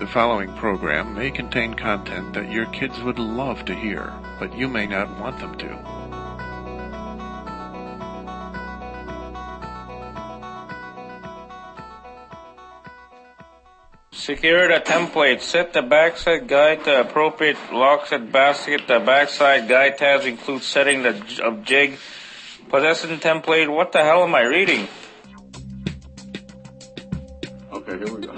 The following program may contain content that your kids would love to hear, but you may not want them to. Secure the template. Set the backside guide to appropriate lockset basket. The backside guide tabs include setting of jig. Possession template. What the hell am I reading? Okay, here we go.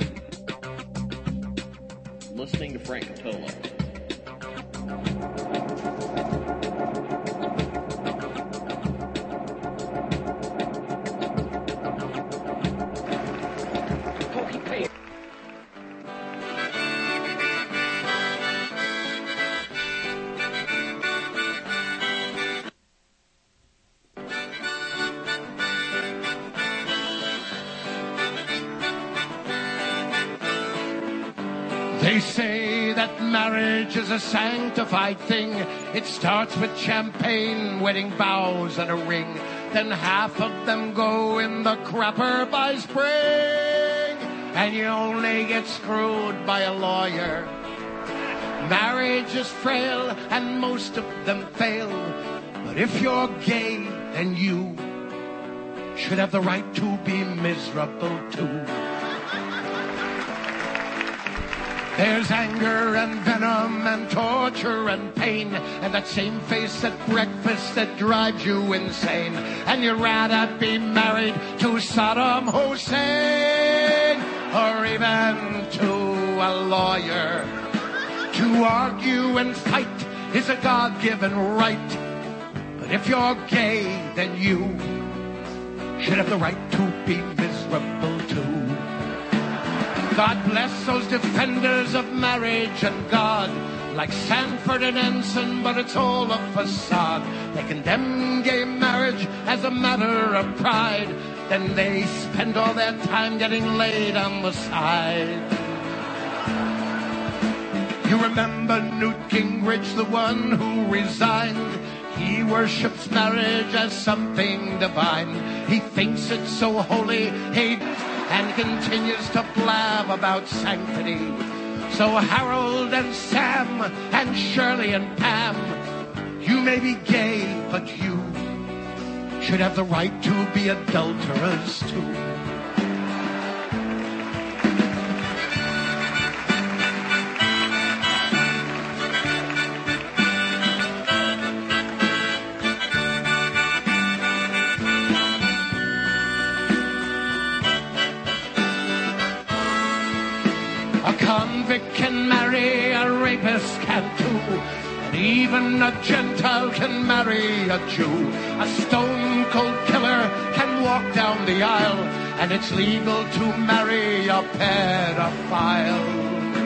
Listening to Frank Cotola. They say that marriage is a sanctified thing. It starts with champagne, wedding vows, and a ring. Then half of them go in the crapper by spring. And you only get screwed by a lawyer. Marriage is frail, and most of them fail. But if you're gay, then you should have the right to be miserable too. There's anger and venom and torture and pain, and that same face at breakfast that drives you insane. And you'd rather be married to Saddam Hussein or even to a lawyer. To argue and fight is a God-given right. But if you're gay, then you should have the right to be miserable too. God bless those defenders of marriage and God, like Sanford and Ensign, but it's all a facade. They condemn gay marriage as a matter of pride, then they spend all their time getting laid on the side. You remember Newt Gingrich, the one who resigned? He worships marriage as something divine. He thinks it's so holy, and continues to blab about sanctity. So Harold and Sam and Shirley and Pam, you may be gay, but you should have the right to be adulterers too. Convict can marry, a rapist can too, and even a Gentile can marry a Jew. A stone-cold killer can walk down the aisle, and it's legal to marry a pedophile.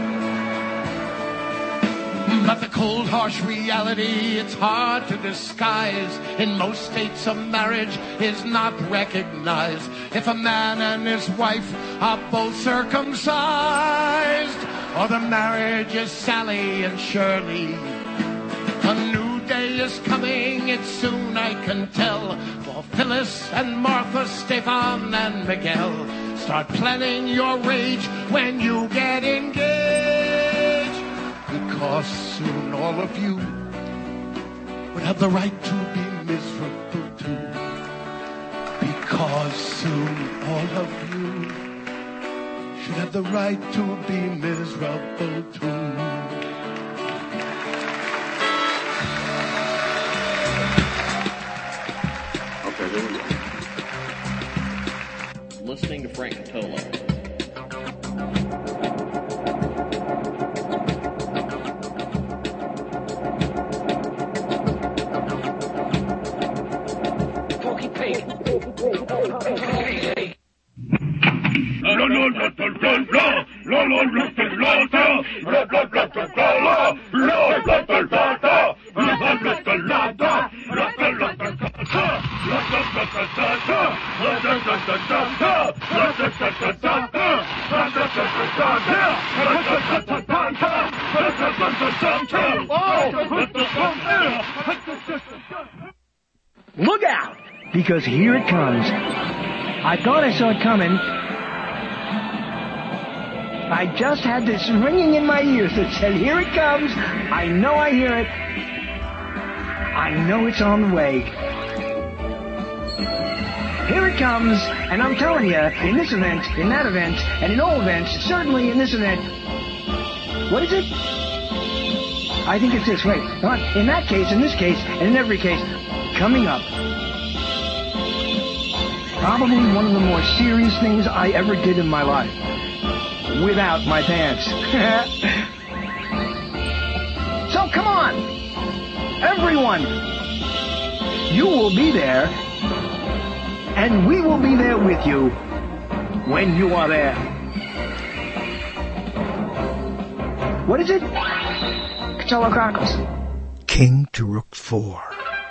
But the cold, harsh reality, it's hard to disguise. In most states, a marriage is not recognized. If a man and his wife are both circumcised, or the marriage is Sally and Shirley. A new day is coming, it's soon, I can tell. For Phyllis and Martha, Stefan and Miguel. Start planning your rage when you get engaged. Because soon all of you would have the right to be miserable too. Because soon all of you should have the right to be miserable too. Okay, here we go. Listening to Frank Cotola. Look out, because here it comes. I thought I saw it coming. I just had this ringing in my ears that said, here it comes. I know I hear it. I know it's on the way. Here it comes, and I'm telling you, in this event, in that event, and in all events, certainly in this event. What is it? I think it's this. Wait, come on. In that case, in this case, and in every case, coming up. Probably one of the more serious things I ever did in my life. Without my pants. So come on. Everyone. You will be there. And we will be there with you when you are there. What is it? Cthulhu Chronicles. King to Rook 4.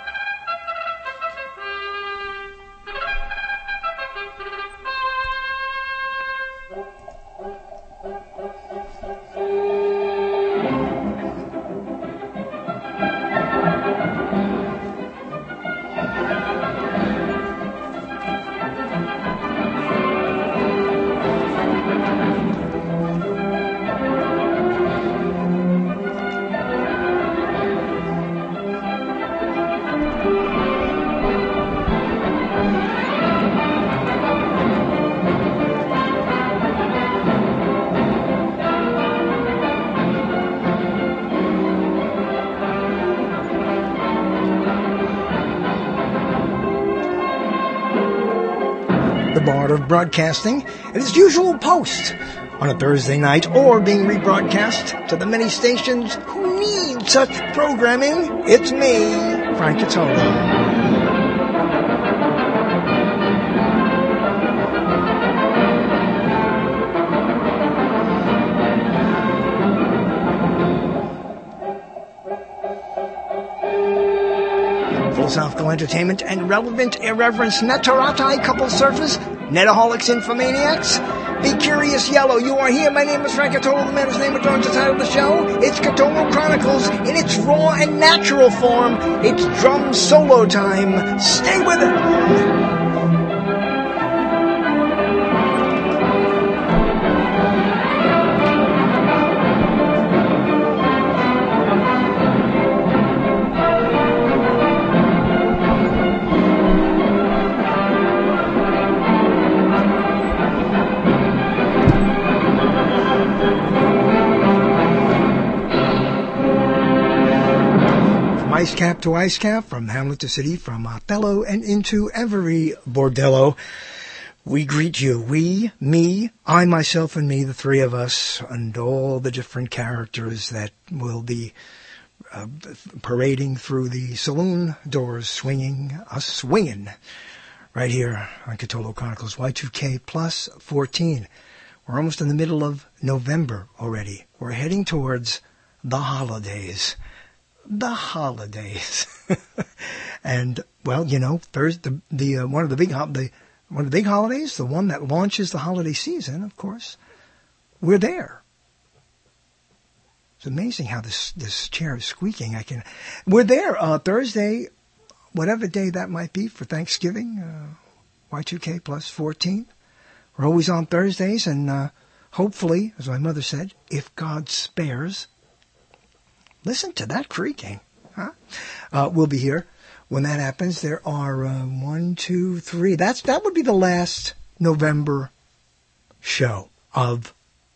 Of broadcasting at its usual post on a Thursday night, or being rebroadcast to the many stations who need such programming. It's me, Frank Cthulhu. Philosophical entertainment and relevant irreverence, Netaratai couple surfers, Netaholics, infomaniacs. Be curious, yellow. You are here. My name is Frank Cthulhu, the man whose name adorns the title of the show. It's Cthulhu Chronicles in its raw and natural form. It's drum solo time. Stay with it. Ice cap to ice cap, from Hamlet to City, from Othello and into every bordello. We greet you. We, me, I, myself, and me, the three of us, and all the different characters that will be parading through the saloon doors, swinging right here on Cthulhu Chronicles Y2K plus 14. We're almost in the middle of November already. We're heading towards the holidays. The holidays. And, well, you know, Thursday, one of the big holidays, the one that launches the holiday season, of course, we're there. It's amazing how this chair is squeaking. We're there Thursday, whatever day that might be, for Thanksgiving, Y2K plus 14. We're always on Thursdays, and hopefully, as my mother said, if God spares. Listen to that creaking. Huh? We'll be here when that happens. There are 1, 2, 3. That would be the last November show of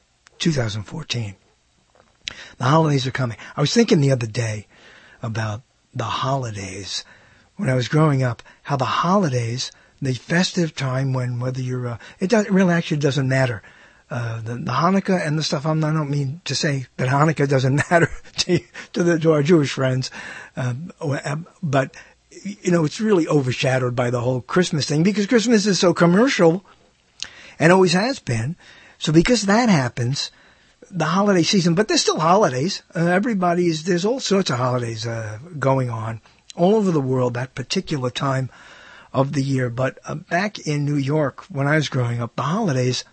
2014. The holidays are coming. I was thinking the other day about the holidays. When I was growing up, how the holidays, the festive time when whether you're, it really actually doesn't matter. The Hanukkah and the stuff, I don't mean to say that Hanukkah doesn't matter to our Jewish friends, but, you know, it's really overshadowed by the whole Christmas thing, because Christmas is so commercial and always has been. So because that happens, the holiday season, but there's still holidays. There's all sorts of holidays going on all over the world that particular time of the year. But back in New York, when I was growing up, the holidays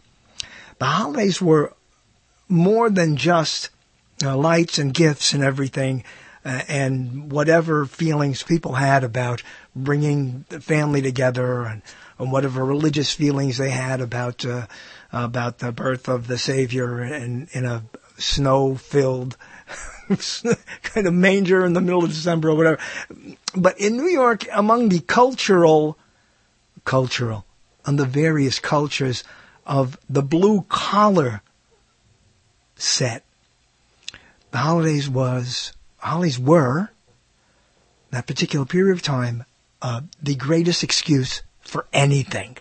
were more than just lights and gifts and everything, and whatever feelings people had about bringing the family together and whatever religious feelings they had about the birth of the Savior in a snow-filled kind of manger in the middle of December or whatever. But in New York, among the cultural, and the various cultures of the blue-collar set, the holidays were, that particular period of time, the greatest excuse for anything.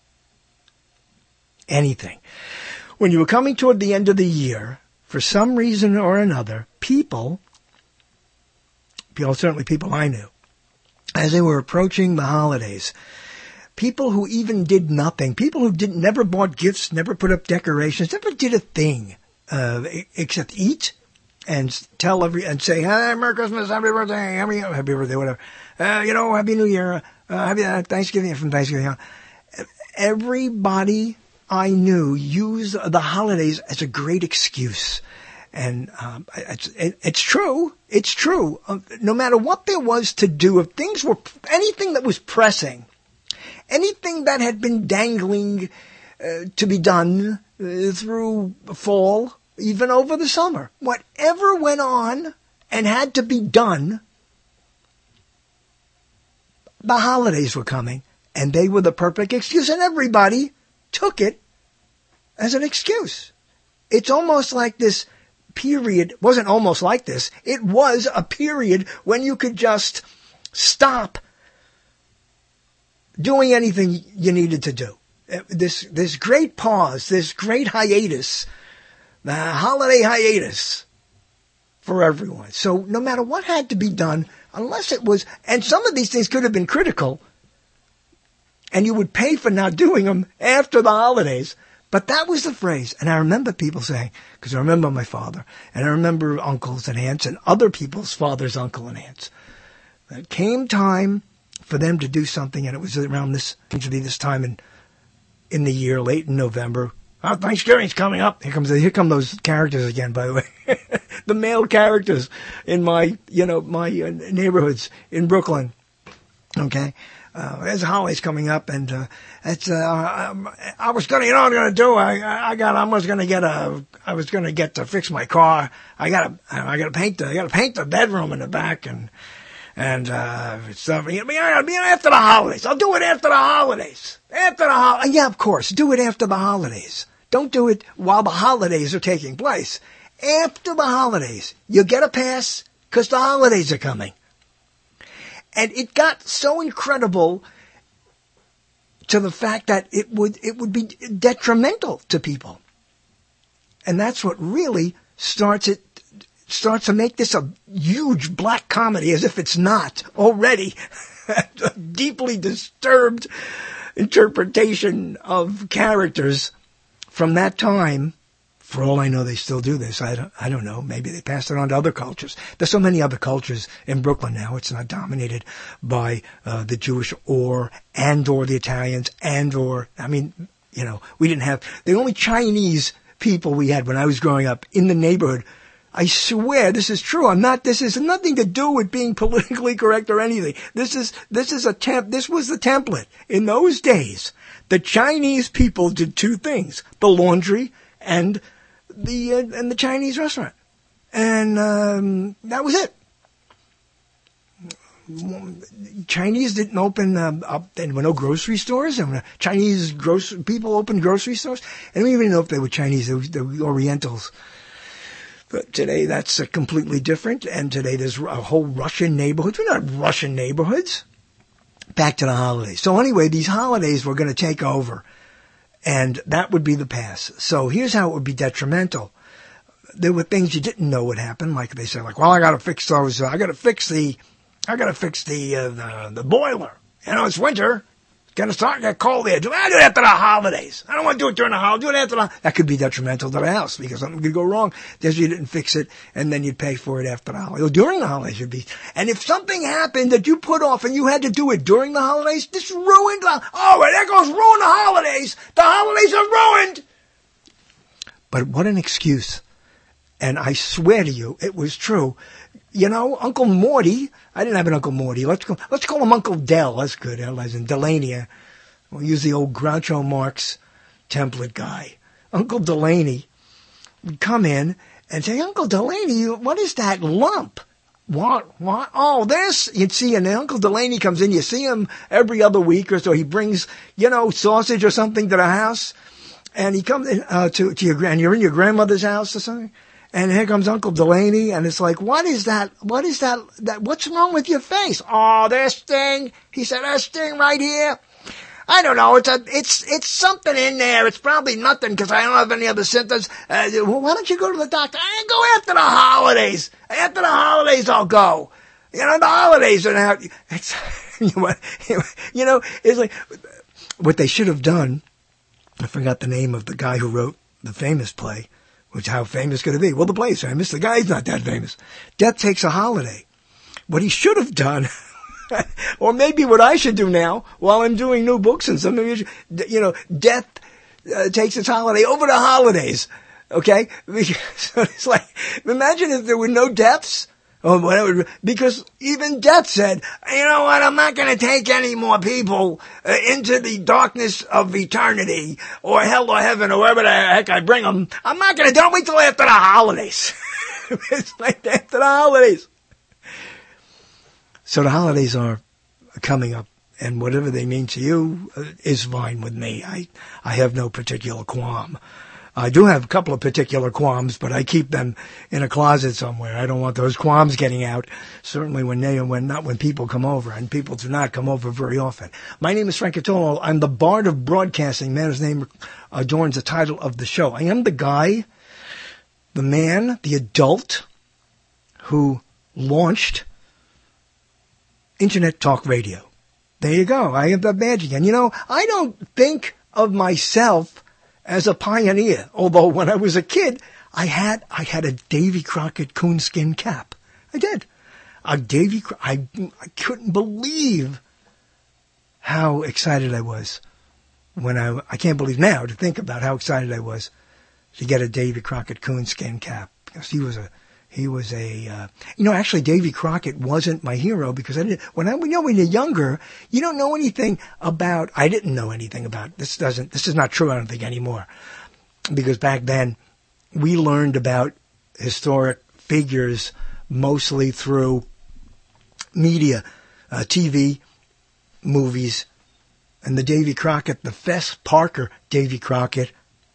Anything. When you were coming toward the end of the year, for some reason or another, people, certainly people I knew, as they were approaching the holidays, people who even did nothing, people who never bought gifts, never put up decorations, never did a thing, except eat and and say, "Hey, Merry Christmas, Happy Birthday, Happy Birthday, whatever. Happy New Year, Happy Thanksgiving from Thanksgiving." Everybody I knew used the holidays as a great excuse. And it's true. It's true. No matter what there was to do, if anything that was pressing, anything that had been dangling to be done through fall, even over the summer, whatever went on and had to be done, the holidays were coming, and they were the perfect excuse, and everybody took it as an excuse. It's almost like this period, wasn't almost like this, it was a period when you could just stop doing anything you needed to do. This great pause, this great hiatus, the holiday hiatus for everyone. So no matter what had to be done, unless it was, and some of these things could have been critical, and you would pay for not doing them after the holidays. But that was the phrase. And I remember people saying, because I remember my father, and I remember uncles and aunts and other people's fathers, uncle and aunts. It came time for them to do something, and it was around this, usually this time in the year, late in November. Oh, Thanksgiving's coming up. Here come those characters again, by the way. The male characters in my neighborhoods in Brooklyn. Okay. There's the holidays coming up, and I was gonna get to fix my car. I gotta paint the bedroom in the back and stuff. After the holidays. I'll do it after the holidays. Yeah, of course, do it after the holidays. Don't do it while the holidays are taking place. After the holidays, you get a pass because the holidays are coming. And it got so incredible to the fact that it would be detrimental to people. And that's what really starts to make this a huge black comedy, as if it's not already a deeply disturbed interpretation of characters from that time. For all I know, they still do this. I don't know. Maybe they passed it on to other cultures. There's so many other cultures in Brooklyn now. It's not dominated by the Jewish or the Italians we didn't have the only Chinese people we had when I was growing up in the neighborhood. I swear this is true. This has nothing to do with being politically correct or anything. This was the template. In those days, the Chinese people did two things: the laundry and the Chinese restaurant. And that was it. Chinese didn't open up. There were no grocery stores. And Chinese people opened grocery stores. And we didn't even know if they were Chinese. They were Orientals. But today that's completely different. And today there's a whole Russian neighborhood. We're not Russian neighborhoods. Back to the holidays. So anyway, these holidays were going to take over. And that would be the pass. So here's how it would be detrimental. There were things you didn't know would happen, like they said, I gotta fix those. I gotta fix the boiler. It's winter. It's gonna start to get cold there. Do it after the holidays. I don't want to do it during the holidays. Do it after that could be detrimental to the house because something could go wrong. There's you didn't fix it, and then you'd pay for it after the holidays. Or during the holidays you'd be. And if something happened that you put off and you had to do it during the holidays, this ruined there goes ruin the holidays. The holidays are ruined. But what an excuse. And I swear to you, it was true. Uncle Morty, I didn't have an Uncle Morty. Let's call him Uncle Del. That's good. As in Delania. We'll use the old Groucho Marx template guy. Uncle Delaney would come in and say, Uncle Delaney, what is that lump? What? Oh, this? You'd see, and Uncle Delaney comes in, you see him every other week or so. He brings, sausage or something to the house. And he comes in, to your, and you're in your grandmother's house or something. And here comes Uncle Delaney, and it's like, what is that? What's wrong with your face? Oh, this thing. He said, this thing right here. I don't know. It's something in there. It's probably nothing because I don't have any other symptoms. Well, why don't you go to the doctor? I go after the holidays. After the holidays, I'll go. The holidays are now. It's, it's like what they should have done. I forgot the name of the guy who wrote the famous play. Which, how famous could it be? Well, the play's famous. The guy's not that famous. Death Takes a Holiday. What he should have done. Or maybe what I should do now, while I'm doing new books and something, Death Takes its Holiday over the holidays. Okay? So it's like, imagine if there were no deaths. Or whatever, because even Death said, you know what, I'm not going to take any more people into the darkness of eternity, or hell or heaven, or wherever the heck I bring them. I'm not going to, don't wait till after the holidays. It's like after the holidays. So the holidays are coming up, and whatever they mean to you is fine with me. I have no particular qualm. I do have a couple of particular qualms, but I keep them in a closet somewhere. I don't want those qualms getting out, certainly when people come over, and people do not come over very often. My name is Frank Catolo. I'm the Bard of Broadcasting. Man's name adorns the title of the show. I am the guy, the man, the adult who launched Internet Talk Radio. There you go. I have the badge again. I don't think of myself as a pioneer, although when I was a kid, I had a Davy Crockett coonskin cap. I did. I couldn't believe how excited I was when I can't believe now to think about how excited I was to get a Davy Crockett coonskin cap, because actually Davy Crockett wasn't my hero, because when you're younger, you don't know anything about, I didn't know anything about, this is not true, I don't think, anymore. Because back then, we learned about historic figures mostly through media, TV, movies, and the Davy Crockett, the Fess Parker Davy Crockett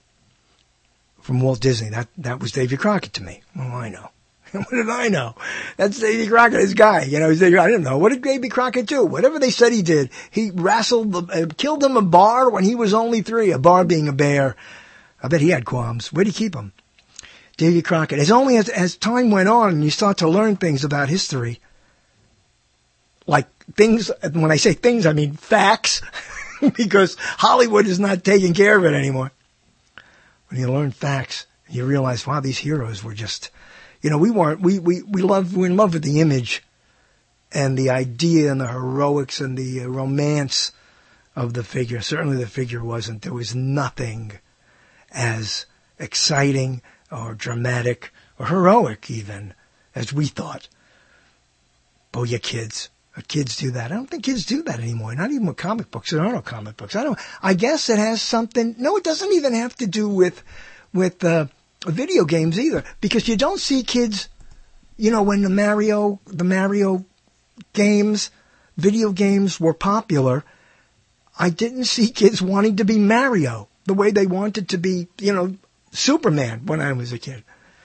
from Walt Disney. That was Davy Crockett to me. Oh, I know. What did I know? That's Davy Crockett, his guy. I didn't know. What did Davy Crockett do? Whatever they said he did. He killed him a bar when he was only 3. A bar being a bear. I bet he had qualms. Where'd he keep him? Davy Crockett. As time went on and you start to learn things about history, like things, when I say things, I mean facts, because Hollywood is not taking care of it anymore. When you learn facts, you realize, wow, these heroes were just, we're in love with the image and the idea and the heroics and the romance of the figure. Certainly the figure wasn't. There was nothing as exciting or dramatic or heroic even as we thought. Oh, yeah, kids. Kids do that. I don't think kids do that anymore. Not even with comic books. There are no comic books. I guess it has something. No, it doesn't even have to do with video games either, because you don't see kids, when the Mario games, video games were popular, I didn't see kids wanting to be Mario the way they wanted to be, Superman when I was a kid.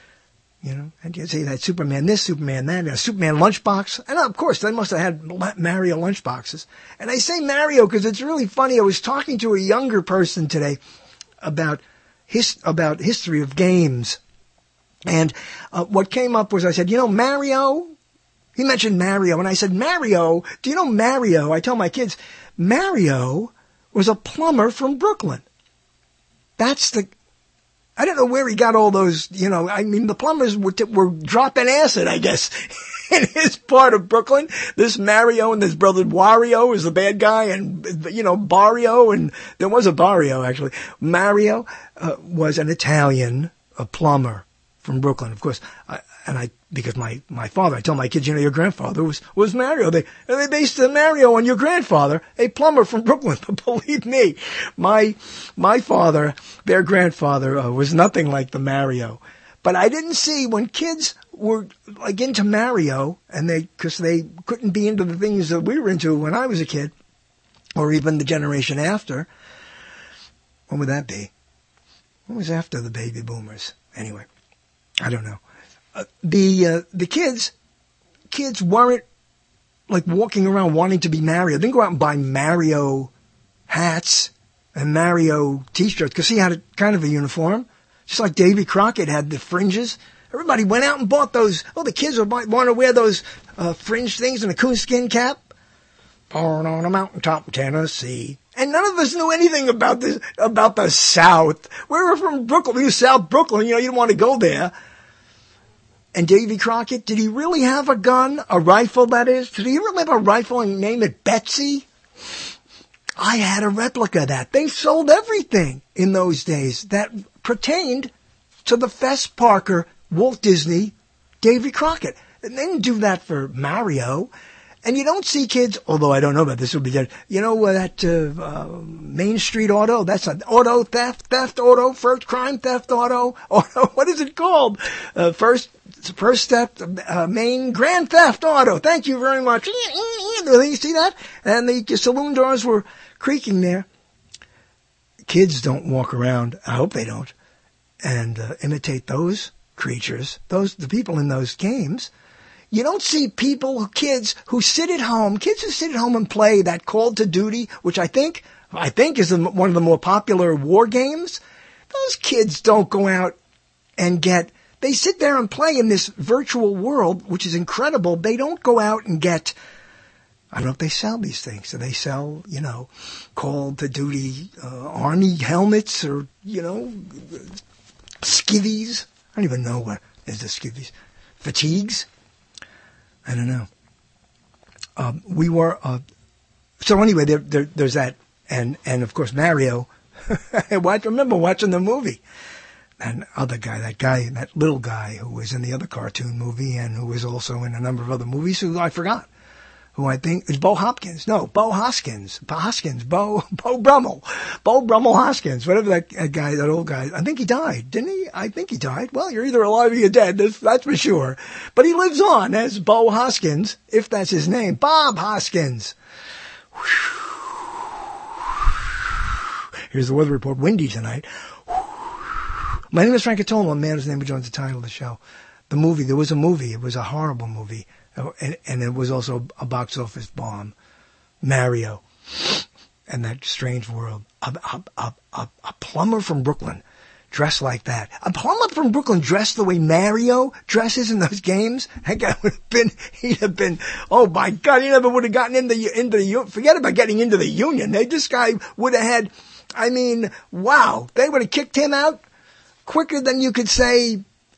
And you say that Superman this, Superman that, Superman lunchbox. And of course, they must have had Mario lunchboxes. And I say Mario because it's really funny. I was talking to a younger person today about history of games. And what came up was, I said, Mario? He mentioned Mario. And I said, Mario? Do you know Mario? I tell my kids, Mario was a plumber from Brooklyn. I don't know where he got all those, the plumbers were dropping acid, I guess, in his part of Brooklyn. This Mario and his brother Wario is the bad guy, and, Barrio, and there was a Barrio, actually. Mario was an Italian, a plumber from Brooklyn. Of course, because my father, I tell my kids, your grandfather was Mario. They based the Mario on your grandfather, a plumber from Brooklyn. But believe me, my father, their grandfather, was nothing like the Mario. But I didn't see when kids were like into Mario, and because they couldn't be into the things that we were into when I was a kid, or even the generation after. When would that be? What was after the baby boomers? Anyway, I don't know. The kids weren't like walking around wanting to be Mario. They didn't go out and buy Mario hats and Mario t-shirts because he had kind of a uniform, just like Davy Crockett had the fringes. Everybody went out and bought those. Oh, the kids would want to wear those fringe things and a coonskin cap. Born on a mountaintop in Tennessee. And none of us knew anything about the South. We were from Brooklyn. We were South Brooklyn. You didn't want to go there. And Davy Crockett, did he really have a gun? A rifle, that is? Did he really have a rifle and name it Betsy? I had a replica of that. They sold everything in those days that pertained to the Fess Parker, Walt Disney, Davy Crockett. And they didn't do that for Mario. And you don't see kids, although I don't know about this, will be dead. That Main Street Auto? That's an auto theft auto, first crime theft auto. What is it called? First step, Main Grand Theft Auto. Thank you very much. You see that? And the saloon doors were creaking there. Kids don't walk around, I hope they don't, and imitate those creatures, the people in those games. You don't see kids who sit at home and play that Call to Duty, which I think is one of the more popular war games. Those kids don't go out and they sit there and play in this virtual world, which is incredible. They don't go out and get, I don't know if they sell these things. Do they sell, Call to Duty, army helmets or, skivvies? I don't even know what is the skivvies. Fatigues? I don't know. We were, so anyway, there's that. And of course, Mario. I remember watching the movie. And that little guy who was in the other cartoon movie and who was also in a number of other movies who I forgot. Who I think is Bo Hopkins. No, Bo Hoskins. Bo Brummel. Bo Brummel Hoskins. Whatever that old guy. I think he died, didn't he? I think he died. Well, you're either alive or you're dead. That's for sure. But he lives on as Bo Hoskins, if that's his name. Bob Hoskins. Here's the weather report. Windy tonight. My name is Frank Cattola. A man whose name joins the title of the show. The movie. There was a movie. It was a horrible movie. And it was also a box office bomb. Mario. And that strange world. A plumber from Brooklyn dressed like that. A plumber from Brooklyn dressed the way Mario dresses in those games. That guy he'd have been, oh my God, he never would have gotten into the, forget about getting into the union. This guy would have had, wow, they would have kicked him out quicker than you could say,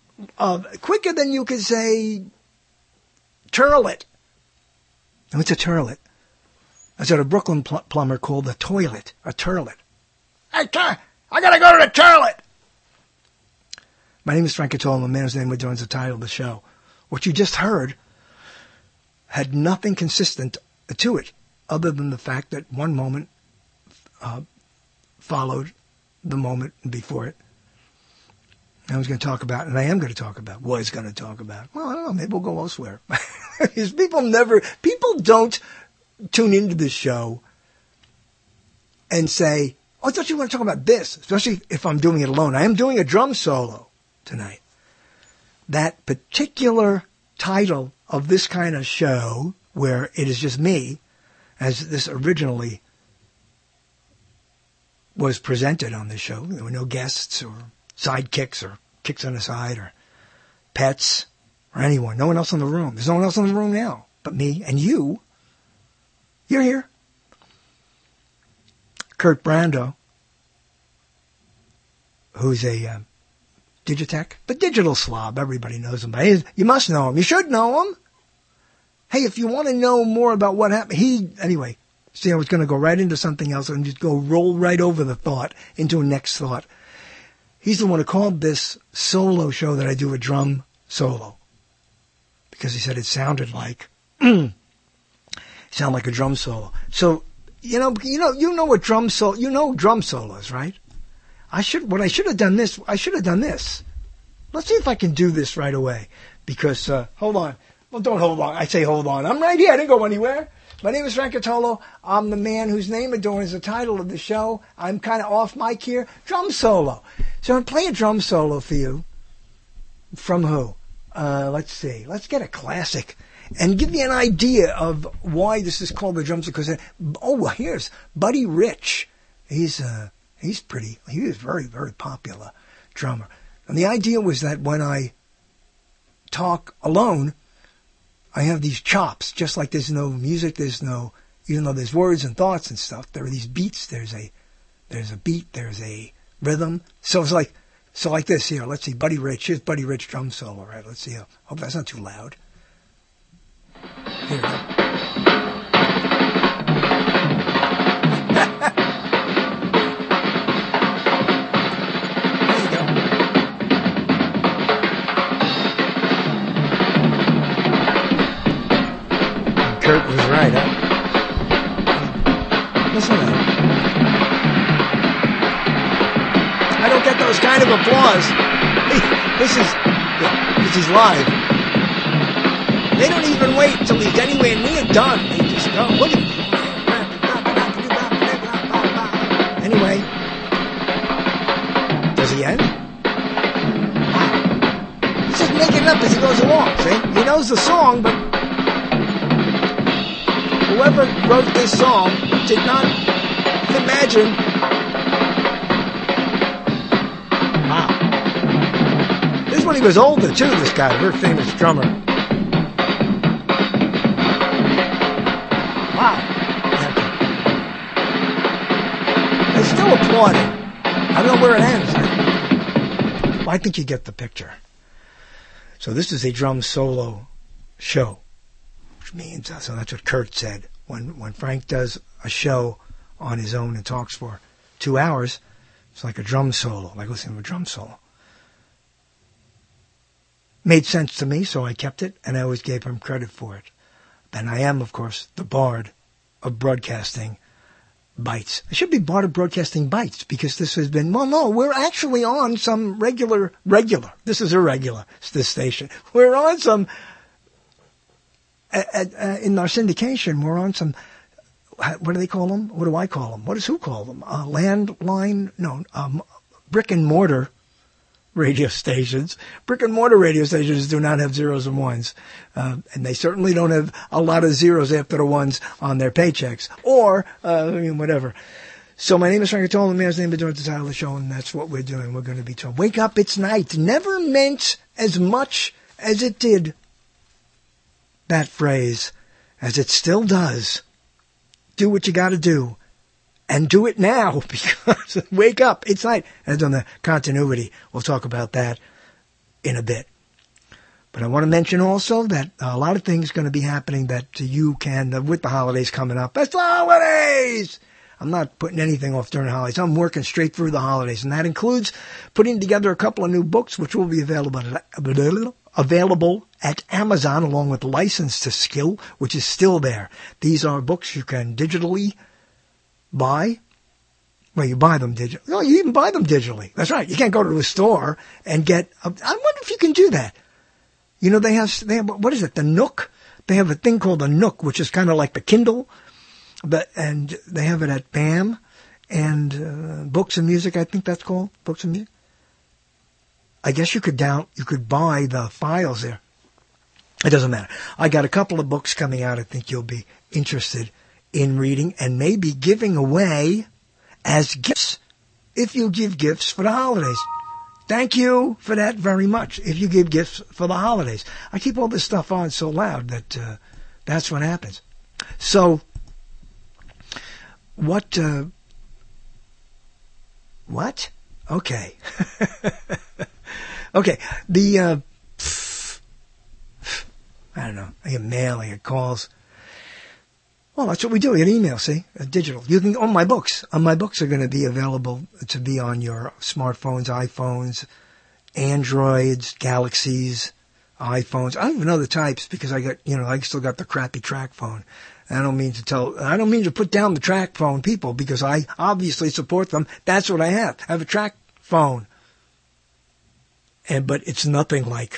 turlet. What's a turlet? That's what a Brooklyn plumber called a toilet. A turlet. Hey, I gotta go to the turlet! My name is Frank Cattola. A man whose name joins the title of the show. What you just heard had nothing consistent to it, other than the fact that one moment followed the moment before it. I was going to talk about, and I am going to talk about, was going to talk about. Well, I don't know, maybe we'll go elsewhere. Because people don't tune into this show and say, oh, I thought you were going to talk about this, especially if I'm doing it alone. I am doing a drum solo tonight. That particular title of this kind of show, where it is just me, as this originally was presented on this show. There were no guests or sidekicks or kicks on the side or pets or anyone. No one else in the room. There's no one else in the room now but me and you. You're here. Kurt Brando, who's a Digitech, the digital slob. Everybody knows him. You must know him. You should know him. Hey, if you want to know more about what happened, anyway, see, I was going to go right into something else and just roll right over the thought into a next thought. He's the one who called this solo show that I do a drum solo. because he said it sounded like a drum solo. So you know what drum solo. You know drum solos, right? I should have done this. Let's see if I can do this right away. Because hold on. Well, don't hold on. I say hold on. I'm right here. I didn't go anywhere. My name is Frank Cottolo. I'm the man whose name adorns the title of the show. I'm kind of off mic here. Drum solo. So I'm playing a drum solo for you. From who? Let's see. Let's get a classic and give you an idea of why this is called the drum solo. Because here's Buddy Rich. He was very, very popular drummer. And the idea was that when I talk alone, I have these chops, just like there's no music, even though there's words and thoughts and stuff, there are these beats, there's a beat, there's a rhythm. So it's like this here. Let's see, Buddy Rich. Here's Buddy Rich drum solo, right? Let's see. Hope that's not too loud. Here we go. Kurt was right, huh? Listen to that. I don't get those kind of applause. This is live. They don't even wait till he's anywhere near done. They just go, look at me. Anyway, does he end? He's just making it up as he goes along, see? He knows the song, but whoever wrote this song did not imagine. Wow. This is when he was older, too, this guy, very famous drummer. Wow. They're still applauding. I don't know where it ends. Well, I think you get the picture. So this is a drum solo show. Which means, so that's what Kurt said. When Frank does a show on his own and talks for 2 hours, it's like a drum solo, like listening to a drum solo. Made sense to me, so I kept it, and I always gave him credit for it. And I am, of course, the bard of broadcasting bites. I should be bard of broadcasting bites, because this has been, well, no, we're actually on some regular, this is irregular, this station. We're on some... in our syndication, we're on some, what do they call them? What do I call them? What does who call them? Landline? No, brick and mortar radio stations. Brick and mortar radio stations do not have zeros and ones. And they certainly don't have a lot of zeros after the ones on their paychecks. Or, whatever. So my name is Frank Cottolo, the man's name adorns the title of the show, and that's what we're doing. We're going to be told, wake up, it's night. Never meant as much as it did, that phrase, as it still does. Do what you got to do, and do it now, because wake up, it's night. And on the continuity, we'll talk about that in a bit. But I want to mention also that a lot of things are going to be happening that you can, with the holidays coming up. It's the holidays! I'm not putting anything off during the holidays. I'm working straight through the holidays, and that includes putting together a couple of new books, which will be available at Amazon, along with License to Skill, which is still there. These are books you can digitally buy. Well, you buy them digitally. Oh, you even buy them digitally. That's right. You can't go to a store and get... I wonder if you can do that. You know, they have, what is it, the Nook? They have a thing called the Nook, which is kind of like the Kindle. And they have it at BAM and Books and Music, I think that's called. Books and Music. I guess you could buy the files there. It doesn't matter. I got a couple of books coming out I think you'll be interested in reading and maybe giving away as gifts if you give gifts for the holidays. Thank you for that very much, if you give gifts for the holidays. I keep all this stuff on so loud that that's what happens. So, what? Okay. Okay, I don't know, I get mail, I get calls. Well, that's what we do. We get email, see? Digital. You can, my books are going to be available to be on your smartphones, iPhones, Androids, Galaxies, iPhones. I don't even know the types because I still got the crappy track phone. I don't mean to put down the track phone people because I obviously support them. That's what I have. I have a track phone. But it's nothing like,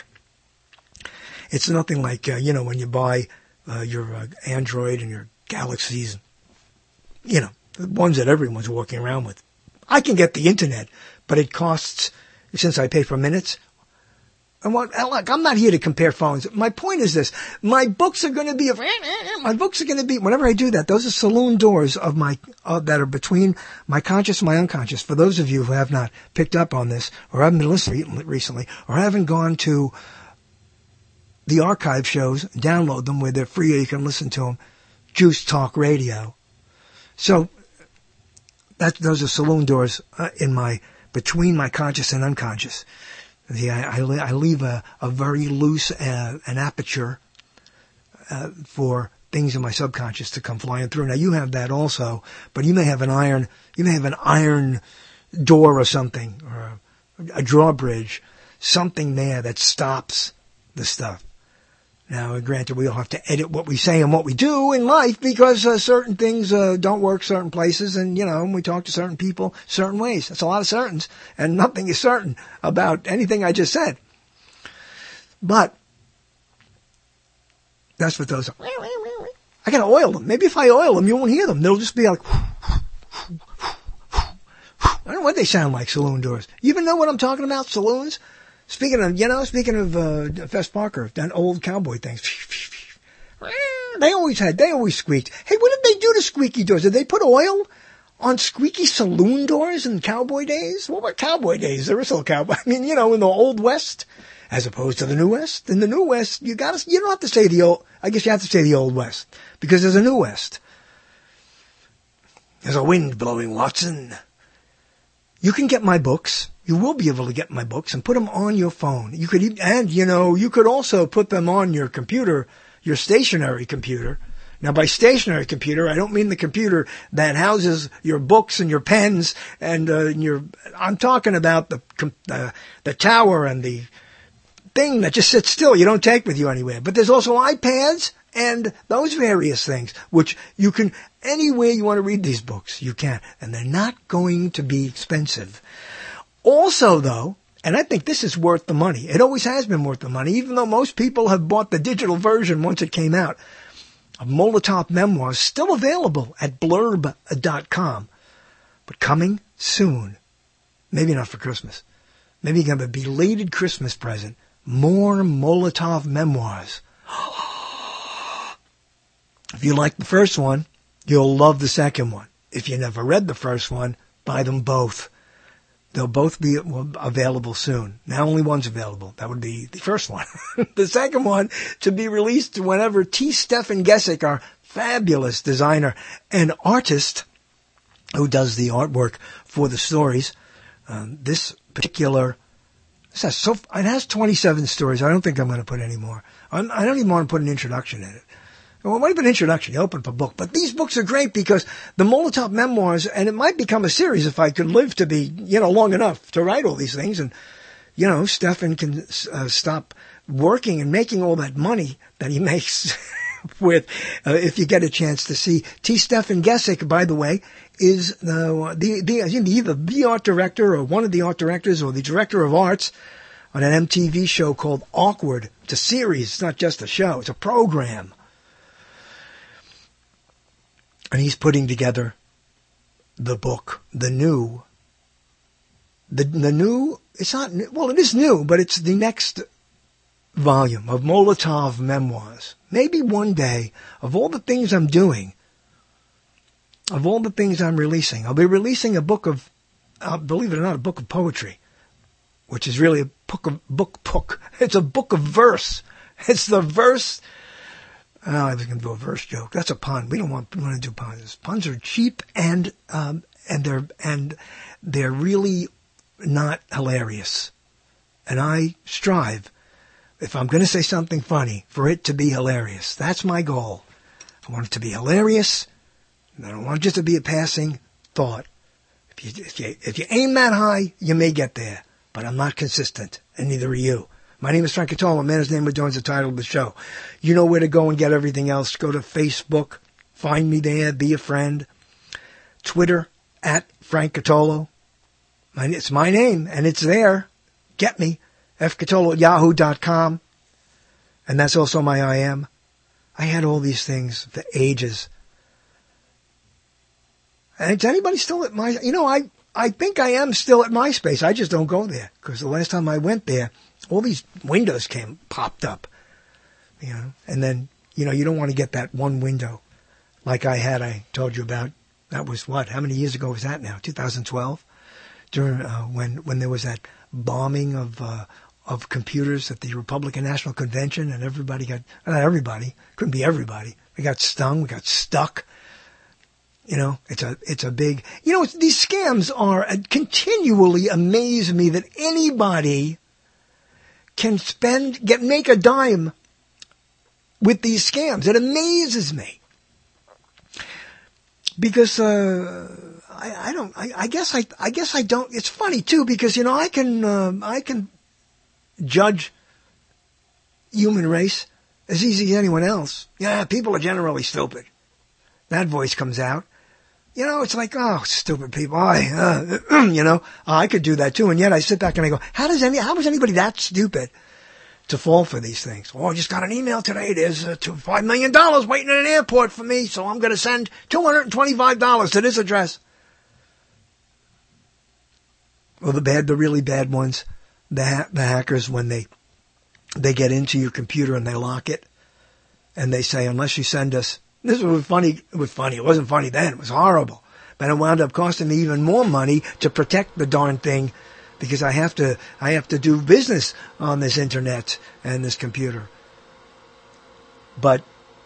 when you buy, your, Android and your Galaxies, the ones that everyone's walking around with. I can get the internet, but it costs, since I pay for minutes. And look, I'm not here to compare phones. My point is this. My books are going to be, whenever I do that, those are saloon doors that are between my conscious and my unconscious. For those of you who have not picked up on this, or haven't been listening recently, or haven't gone to the archive shows, download them where they're free or you can listen to them. Juice Talk Radio. So, those are saloon doors, between my conscious and unconscious. I leave a very loose an aperture for things in my subconscious to come flying through. Now you have that also, but you may have an iron door or something, or a drawbridge, something there that stops the stuff. Now, granted, we all have to edit what we say and what we do in life because certain things don't work certain places, and we talk to certain people certain ways. That's a lot of certains, and nothing is certain about anything I just said. But that's what those are. I gotta oil them. Maybe if I oil them, you won't hear them. They'll just be like. I don't know what they sound like, saloon doors. You even know what I'm talking about, saloons? Speaking of Fess Parker, that old cowboy things. They always squeaked. Hey, what did they do to squeaky doors? Did they put oil on squeaky saloon doors in cowboy days? What were cowboy days? There was still cowboy. I mean, in the Old West, as opposed to the New West. In the New West, you don't have to say I guess you have to say the Old West, because there's a New West. There's a wind blowing, Watson. You can get my books. You will be able to get my books and put them on your phone. You could also put them on your computer, your stationary computer. Now, by stationary computer, I don't mean the computer that houses your books and your pens and I'm talking about the tower and the thing that just sits still. You don't take with you anywhere. But there's also iPads and those various things, which you can, anywhere you want to read these books, you can. And they're not going to be expensive. Also, though, and I think this is worth the money. It always has been worth the money, even though most people have bought the digital version once it came out. Of Molotov Memoirs, still available at blurb.com. But coming soon. Maybe not for Christmas. Maybe you can have a belated Christmas present. More Molotov Memoirs. If you like the first one, you'll love the second one. If you never read the first one, buy them both. They'll both be available soon. Now only one's available. That would be the first one. The second one to be released whenever T. Stefan Gesick, our fabulous designer and artist who does the artwork for the stories. It has 27 stories. I don't think I'm going to put any more. I don't even want to put an introduction in it. Well, what if an introduction? You open up a book. But these books are great because the Molotov Memoirs, and it might become a series if I could live to be, long enough to write all these things. And, Stefan can stop working and making all that money that he makes with, if you get a chance to see. T. Stefan Gesick, by the way, is either the art director or one of the art directors or the director of arts on an MTV show called Awkward. It's a series. It's not just a show. It's a program. And he's putting together the book, the new, it's not new, well, it is new, but it's the next volume of Molotov Memoirs. Maybe one day, of all the things I'm doing, of all the things I'm releasing, I'll be releasing a book of, believe it or not, a book of poetry, which is really a book. It's a book of verse. It's the verse. I was going to do a verse joke. That's a pun. We don't want to do puns. Puns are cheap and they're really not hilarious. And I strive, if I'm going to say something funny, for it to be hilarious. That's my goal. I want it to be hilarious. And I don't want it just to be a passing thought. If you aim that high, you may get there. But I'm not consistent, and neither are you. My name is Frank Catolo. Man, his name adorns the title of the show. You know where to go and get everything else. Go to Facebook. Find me there. Be a friend. Twitter, @FrankCatolo. It's my name, and it's there. Get me. fcatolo@yahoo.com. And that's also my IM. I had all these things for ages. And is anybody still at my... I think I am still at MySpace. I just don't go there. Because the last time I went there, all these windows popped up. And then, you don't want to get that one window like I told you about. That was what? How many years ago was that now? 2012? During when there was that bombing of computers at the Republican National Convention, and everybody got... Not everybody. Couldn't be everybody. We got stung. We got stuck. It's a big... these scams continually amaze me that anybody can make a dime with these scams. It amazes me. Because, I guess I don't... It's funny too, because, I can judge human race as easy as anyone else. Yeah, people are generally stupid. That voice comes out. It's like, oh, stupid people. I could do that too. And yet I sit back and I go, how was anybody that stupid to fall for these things? Oh, I just got an email today. There's $5 million waiting in an airport for me. So I'm going to send $225 to this address. Well, the really bad ones, the hackers, when they get into your computer and they lock it and they say, unless you send us... This was funny. It was funny. It wasn't funny then. It was horrible. But it wound up costing me even more money to protect the darn thing, because I have to do business on this internet and this computer. But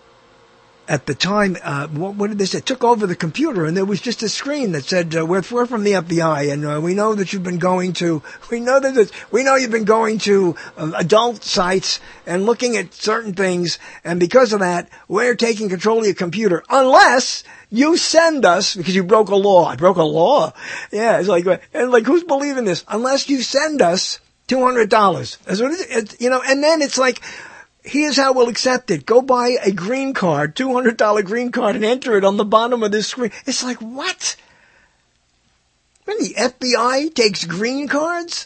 at the time, what did they say? It took over the computer, and there was just a screen that said, we're from the FBI, and we know that you've been going to, we know you've been going to adult sites and looking at certain things, and because of that, we're taking control of your computer, unless you send us, because you broke a law. I broke a law? Yeah, it's like, who's believing this? Unless you send us $200. That's what it is. And then it's like, here's how we'll accept it. Go buy a green card, $200 green card, and enter it on the bottom of this screen. It's like, what? When the FBI takes green cards?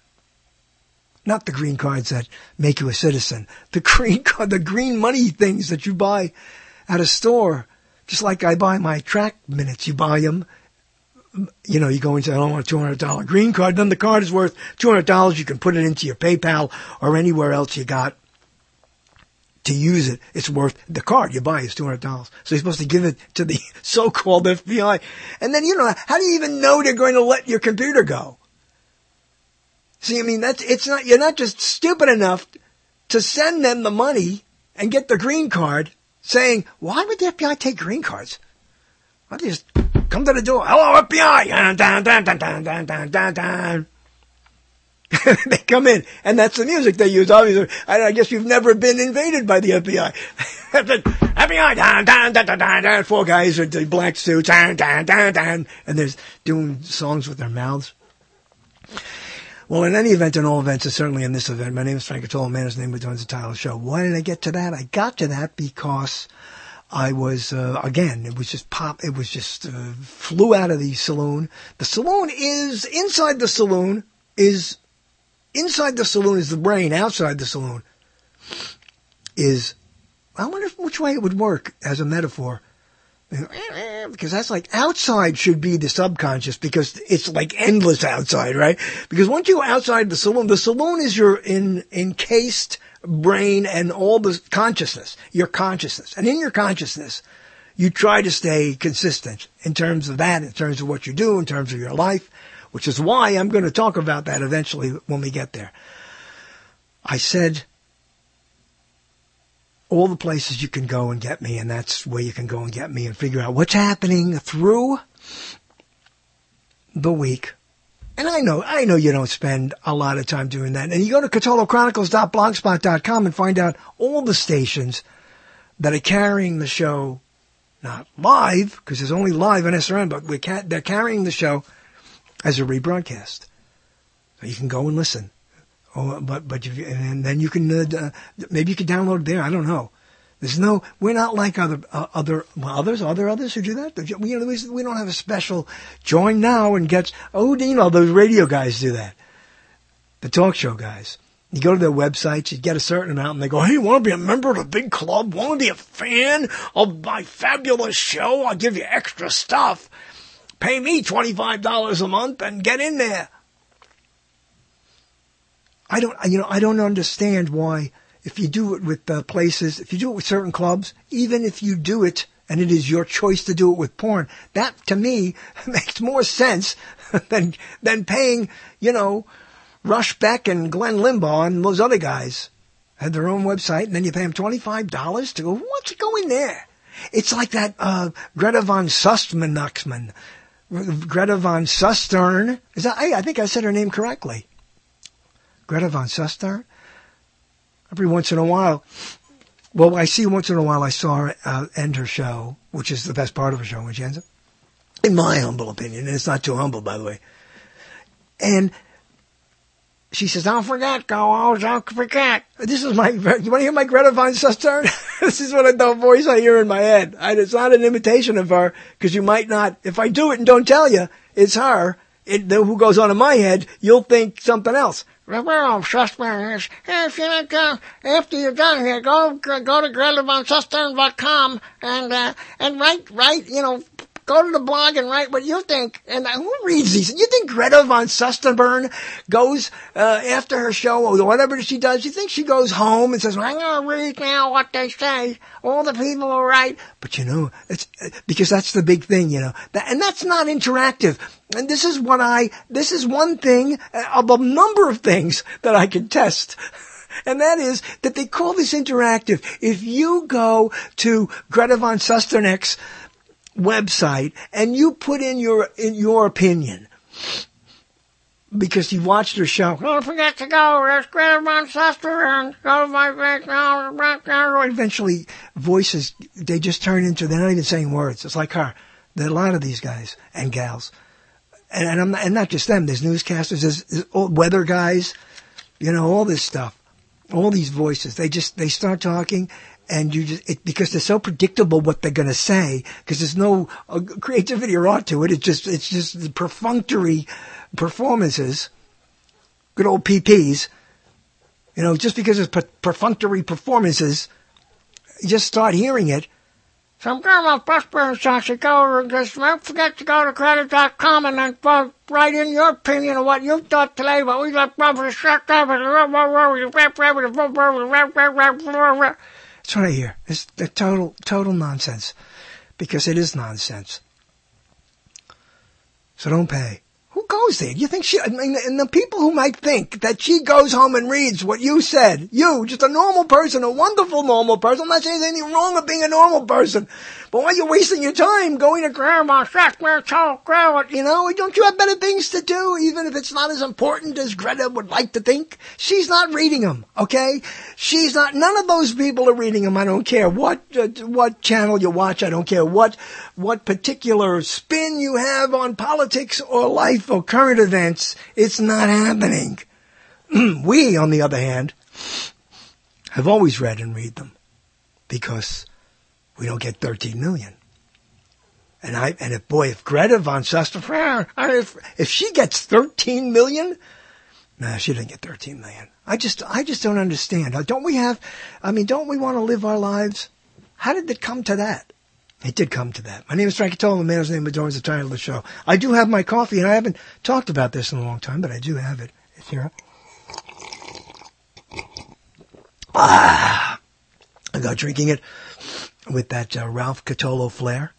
Not the green cards that make you a citizen. The green money things that you buy at a store. Just like I buy my track minutes. You buy them. You go and say, I don't want a $200 green card. Then the card is worth $200. You can put it into your PayPal or anywhere else you got to use it. It's worth the card you buy is $200. So you're supposed to give it to the so-called FBI. And then, how do you even know they're going to let your computer go? See, you're not just stupid enough to send them the money and get the green card saying, why would the FBI take green cards? Why don't they just come to the door? Hello, FBI! Dun, dun, dun, dun, dun, dun, dun, dun. They come in, and that's the music they use. Obviously, I guess you've never been invaded by the FBI. FBI, dun, dun, dun, dun, dun, dun. 4 guys with the black suits, dun, dun, dun, dun, and they're doing songs with their mouths. Well, in any event, in all events, and certainly in this event, my name is Frank Catolo, man, his name adorns the title of the show. Why did I get to that? I got to that because I was, again, it was just flew out of the saloon. The saloon is, inside the saloon is the brain. Outside the saloon is, I wonder which way it would work as a metaphor. Because that's like, outside should be the subconscious, because it's like endless outside, right? Because once you're outside the saloon is your encased brain and all the consciousness, your consciousness. And in your consciousness, you try to stay consistent in terms of that, in terms of what you do, in terms of your life, which is why I'm going to talk about that eventually when we get there. I said all the places you can go and get me, and that's where you can go and get me and figure out what's happening through the week. And I know you don't spend a lot of time doing that. And you go to CatoloChronicles.blogspot.com and find out all the stations that are carrying the show, not live, because there's only live on SRN, but they're carrying the show as a rebroadcast. So you can go and listen. Oh, but if you, and then you can maybe you can download it there. I don't know. We're not like others who do that. We don't have a special join now and get. Those radio guys do that. The talk show guys. You go to their websites, you get a certain amount, and they go, hey, you want to be a member of the big club? Want to be a fan of my fabulous show? I'll give you extra stuff. Pay me $25 a month and get in there. I don't understand why, if you do it with places, if you do it with certain clubs, even if you do it, and it is your choice to do it with porn, that, to me, makes more sense than paying, Rush Beck and Glenn Limbaugh and those other guys had their own website, and then you pay them $25 to go, what's going there? It's like that Greta von Sustern. Greta von Sustern. I think I said her name correctly. Greta von Sustern. Every once in a while, I saw her end her show, which is the best part of her show when she ends it. In my humble opinion, and it's not too humble, by the way. And she says, don't forget. This is you want to hear my Greta Von Sustern? This is what the voice I hear in my head. It's not an imitation of her, because you might not, if I do it and don't tell you, it's her, who goes on in my head, you'll think something else. After you're done here, go to GretaVonSustern.com and write, go to the blog and write what you think. And who reads these? You think Greta Von Sustern goes after her show or whatever she does? You think she goes home and says, well, I'm going to read now what they say. All the people are right. But it's because that's the big thing, and that's not interactive. And this is one thing of a number of things that I can test. And that is that they call this interactive. If you go to Greta Von Sustern's website and you put in your opinion because you watched her show, don't forget to go, there's Greta Von Sustern, go to my Facebook. Eventually voices, they just turn into, they're not even saying words. It's like her. There are a lot of these guys and gals, and not just them. There's newscasters, there's weather guys, all this stuff, all these voices. They start talking. And because they're so predictable what they're going to say, because there's no creativity or art to it. It's just perfunctory performances, good old PPs. Just because it's perfunctory performances, you just start hearing it. Some girl about Prosperous Sausage, just don't forget to go to credit.com and then write in your opinion of what you thought today, but we got That's what I hear. It's the total nonsense. Because it is nonsense. So don't pay. Who goes there? You think and the people who might think that she goes home and reads what you said, just a normal person, a wonderful normal person. I'm not saying there's anything wrong with being a normal person. But why are you wasting your time going to Grandma Sachsmere, don't you have better things to do, even if it's not as important as Greta would like to think? She's not reading them, okay? None of those people are reading them. I don't care what channel you watch. I don't care what particular spin you have on politics or life or current events. It's not happening. We, on the other hand, have always read and read them because we don't get 13 million. If Greta Von Sustern, if she gets 13 million, no, she didn't get 13 million. I just don't understand. Don't we want to live our lives? How did it come to that? It did come to that. My name is Frank Cotola. The man's name adorns the title of the show. I do have my coffee, and I haven't talked about this in a long time, but I do have it. It's here. I got drinking it with that Ralph Catolo flair.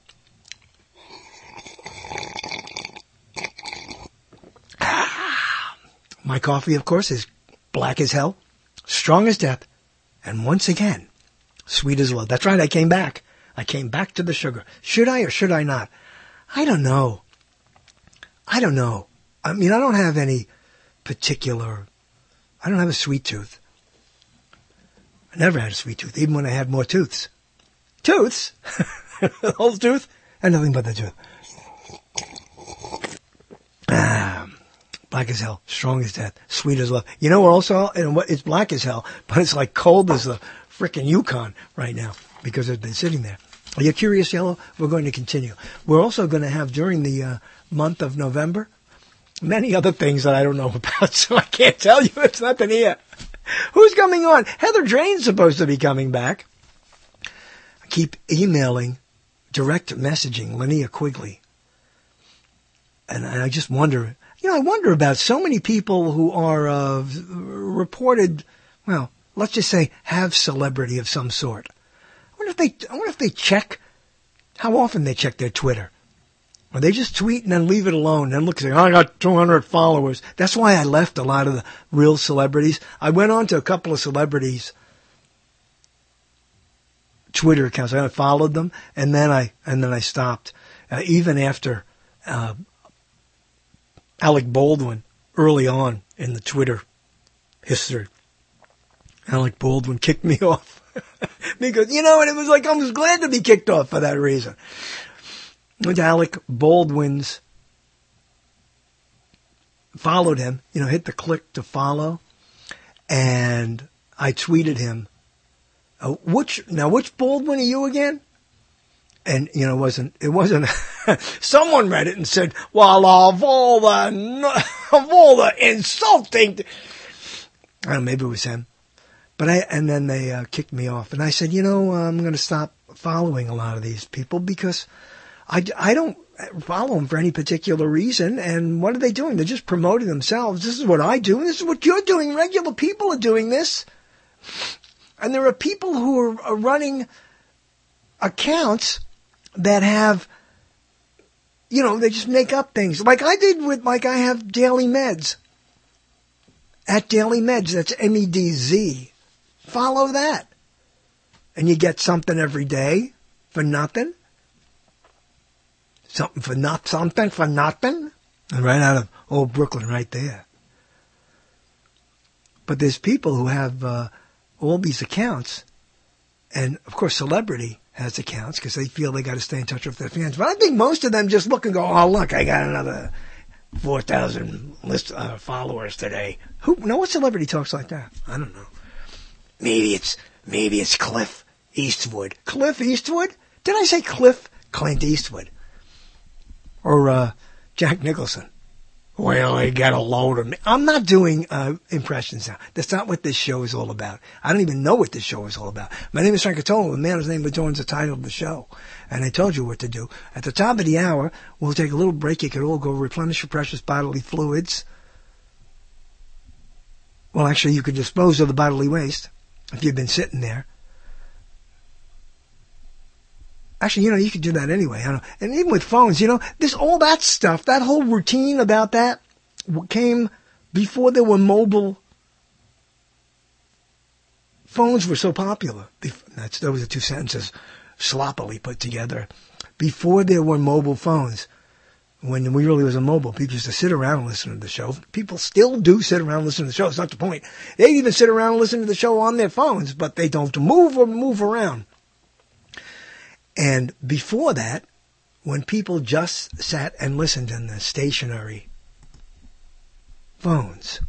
My coffee, of course, is black as hell, strong as death, and once again, sweet as love. That's right, I came back. I came back to the sugar. Should I or should I not? I don't know. I don't have any particular... I don't have a sweet tooth. I never had a sweet tooth, even when I had more tooths. Tooths? The whole tooth? And nothing but the tooth. Black as hell, strong as death, sweet as love. You know, we're also, and what, it's black as hell, but it's like cold as the frickin' Yukon right now because it's been sitting there. Are you curious, Yellow? We're going to continue. We're also going to have during the month of November many other things that I don't know about, so I can't tell you. It's nothing here. Who's coming on? Heather Drain's supposed to be coming back. I keep emailing, direct messaging Linnea Quigley. And I just wonder, I wonder about so many people who are reported, well, let's just say have celebrity of some sort. I wonder if they check, how often they check their Twitter. Or they just tweet and then leave it alone. Then look and say, I got 200 followers. That's why I left a lot of the real celebrities. I went on to a couple of celebrities' Twitter accounts. I followed them, and then I stopped. Even after Alec Baldwin, early on in the Twitter history, Alec Baldwin kicked me off. Because, and it was like I was glad to be kicked off for that reason. Went to Alec Baldwin's, followed him, hit the click to follow, and I tweeted him, which Baldwin are you again? And, it wasn't, someone read it and said, well, of all the insulting, I don't know, maybe it was him. And then they kicked me off. And I said, I'm going to stop following a lot of these people because I don't follow them for any particular reason. And what are they doing? They're just promoting themselves. This is what I do, and this is what you're doing. Regular people are doing this. And there are people who are running accounts that have, they just make up things. Like I did I have Daily Meds. At Daily Meds, that's MEDZ. Follow that. And you get something every day for nothing. Something for nothing. And right out of old Brooklyn right there. But there's people who have all these accounts. And, of course, celebrity has accounts because they feel they got to stay in touch with their fans. But I think most of them just look and go, oh, look, I got another 4,000 followers today. What celebrity talks like that? I don't know. Maybe it's Cliff Eastwood. Cliff Eastwood? Did I say Clint Eastwood? Or Jack Nicholson? Well, they got a load of me. I'm not doing impressions now. That's not what this show is all about. I don't even know what this show is all about. My name is Frank Cotola. The man whose name adorns the title of the show. And I told you what to do. At the top of the hour, we'll take a little break. You can all go replenish your precious bodily fluids. Well, actually, you could dispose of the bodily waste if you've been sitting there. Actually, you could do that anyway. And even with phones, this all that stuff, that whole routine about that came before there were mobile phones were so popular. Those are two sentences sloppily put together. Before there were mobile phones, when we really wasn't mobile, people used to sit around and listen to the show. People still do sit around and listen to the show. It's not the point. They even sit around and listen to the show on their phones, but they don't move around. And before that, when people just sat and listened in the stationary phones.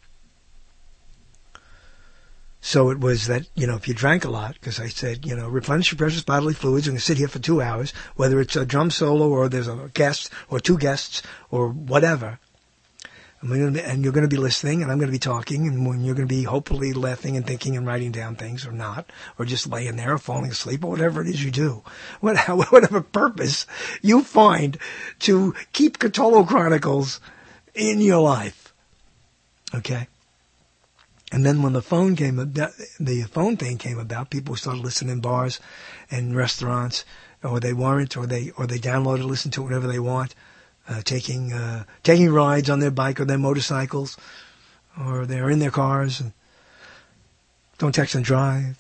So it was that, if you drank a lot, because I said, replenish your precious bodily fluids, you're going to sit here for 2 hours, whether it's a drum solo or there's a guest or two guests or whatever. And you're going to be listening, and I'm going to be talking, and when you're going to be hopefully laughing and thinking and writing down things or not, or just laying there or falling asleep or whatever it is you do. Whatever purpose you find to keep Cthulhu Chronicles in your life. Okay? And then when the phone thing came about, people started listening in bars and restaurants, or they weren't, or they downloaded, listen to it, whatever they want. Taking rides on their bike or their motorcycles, or they're in their cars and don't text and drive.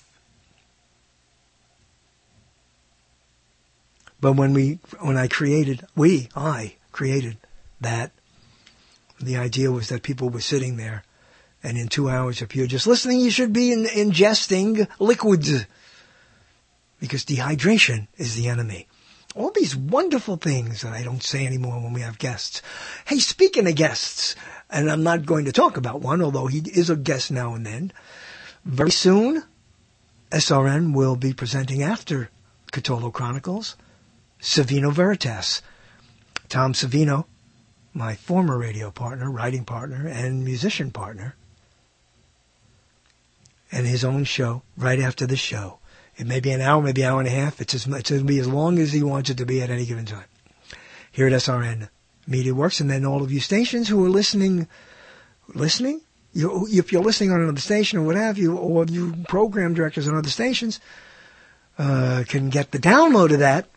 But I created that, the idea was that people were sitting there, and in 2 hours, if you're just listening, you should be ingesting liquids, because dehydration is the enemy. All these wonderful things that I don't say anymore when we have guests. Hey, speaking of guests, and I'm not going to talk about one, although he is a guest now and then. Very soon, SRN will be presenting after Cthulhu Chronicles, Savino Veritas. Tom Savino, my former radio partner, writing partner, and musician partner, and his own show right after the show. It may be an hour, maybe an hour and a half. It's going to be as long as he wants it to be at any given time. Here at SRN Media Works, and then all of you stations who are listening? If you're listening on another station or what have you, or you program directors on other stations, can get the download of that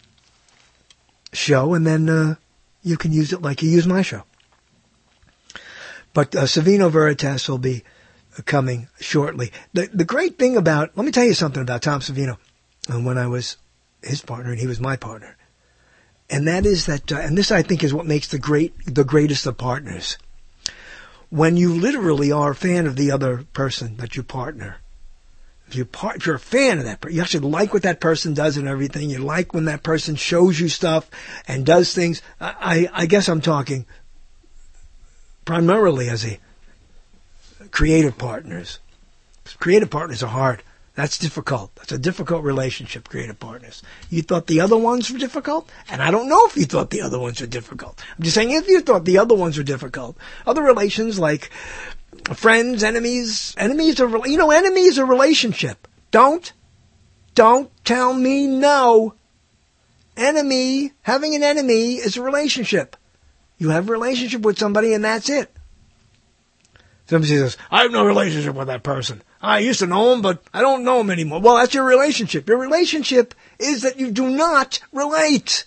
show, and then you can use it like you use my show. But Savino Veritas will be coming shortly. The great thing about, let me tell you something about Tom Savino, when I was his partner and he was my partner. And that is that, and this I think is what makes the greatest of partners. When you literally are a fan of the other person that you partner, if you're a fan of that person, you actually like what that person does and everything. You like when that person shows you stuff and does things. I guess I'm talking primarily as a creative partners. Creative partners are hard. That's difficult. That's a difficult relationship, creative partners. You thought the other ones were difficult? And I don't know if you thought the other ones were difficult. I'm just saying if you thought the other ones were difficult. Other relations like friends, enemies are a relationship. Don't tell me no. Having an enemy is a relationship. You have a relationship with somebody and that's it. Somebody says, I have no relationship with that person. I used to know him, but I don't know him anymore. Well, that's your relationship. Your relationship is that you do not relate.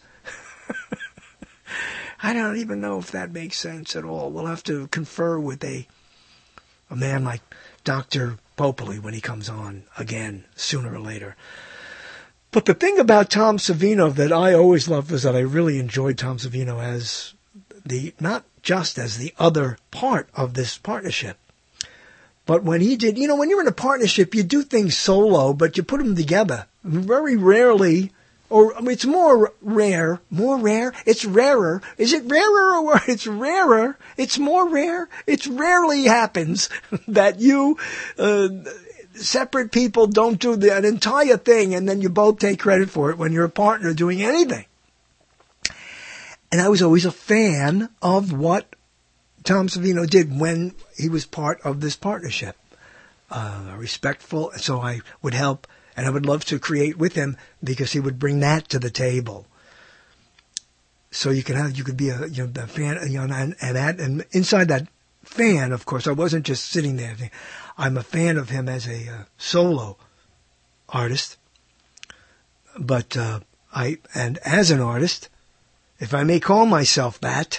I don't even know if that makes sense at all. We'll have to confer with a man like Dr. Popoli when he comes on again, sooner or later. But the thing about Tom Savino that I always loved was that I really enjoyed Tom Savino as not just as the other part of this partnership. But when he did, when you're in a partnership, you do things solo, but you put them together. Very rarely, it's more rare. It's rarer. Is it rarer or it's rarer? It's more rare. It rarely happens that you, separate people don't do an entire thing and then you both take credit for it when you're a partner doing anything. And I was always a fan of what Tom Savino did when he was part of this partnership. Respectful, so I would help, and I would love to create with him because he would bring that to the table. So you could be a fan, and inside that fan, of course, I wasn't just sitting there. I'm a fan of him as a solo artist, but and as an artist, if I may call myself that,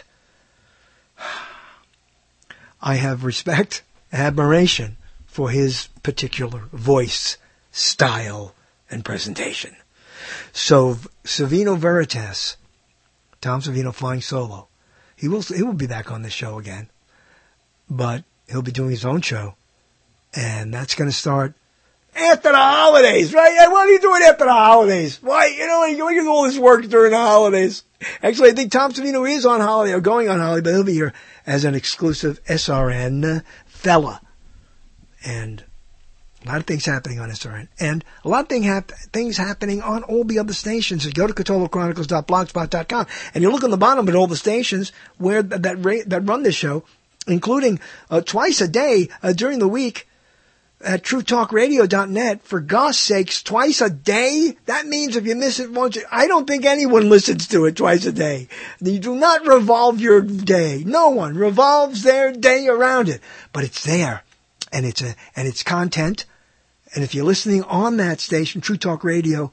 I have respect, admiration for his particular voice, style, and presentation. So Savino Veritas, Tom Savino flying solo, he will be back on this show again, but he'll be doing his own show, and that's going to start after the holidays, right? What are you doing after the holidays? Why, you do all this work during the holidays. Actually, I think Tom Savino is on holiday, or going on holiday, but he'll be here as an exclusive SRN fella. And a lot of things happening on SRN. And a lot of things happening on all the other stations. So go to CthulhuChronicles.blogspot.com, and you look on the bottom at all the stations where that run this show, including twice a day during the week, at TrueTalkRadio.net, for gosh sakes, twice a day? That means if you miss it once, I don't think anyone listens to it twice a day. You do not revolve your day. No one revolves their day around it. But it's there. And it's content. And if you're listening on that station, TrueTalkRadio.net,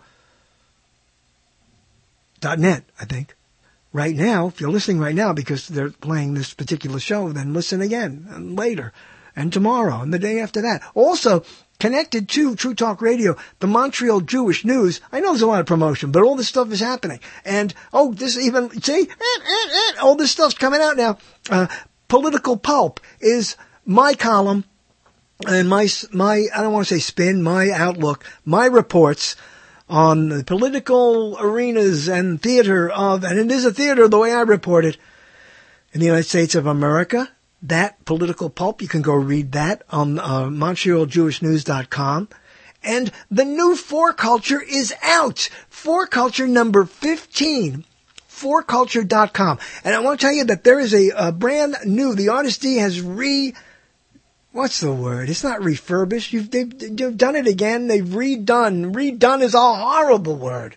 I think, right now, if you're listening right now because they're playing this particular show, then listen again and later. And tomorrow, and the day after that. Also, connected to True Talk Radio, the Montreal Jewish News. I know there's a lot of promotion, but all this stuff is happening. And, all this stuff's coming out now. Political Pulp is my column, and my I don't want to say spin, my outlook, my reports on the political arenas and theater and it is a theater the way I report it, in the United States of America, that political pulp. You can go read that on MontrealJewishNews.com. And the new For Culture is out. For Culture number 15. ForCulture.com. And I want to tell you that there is a brand new, the Artist D has what's the word? It's not refurbished. They've done it again. They've redone. Redone is a horrible word.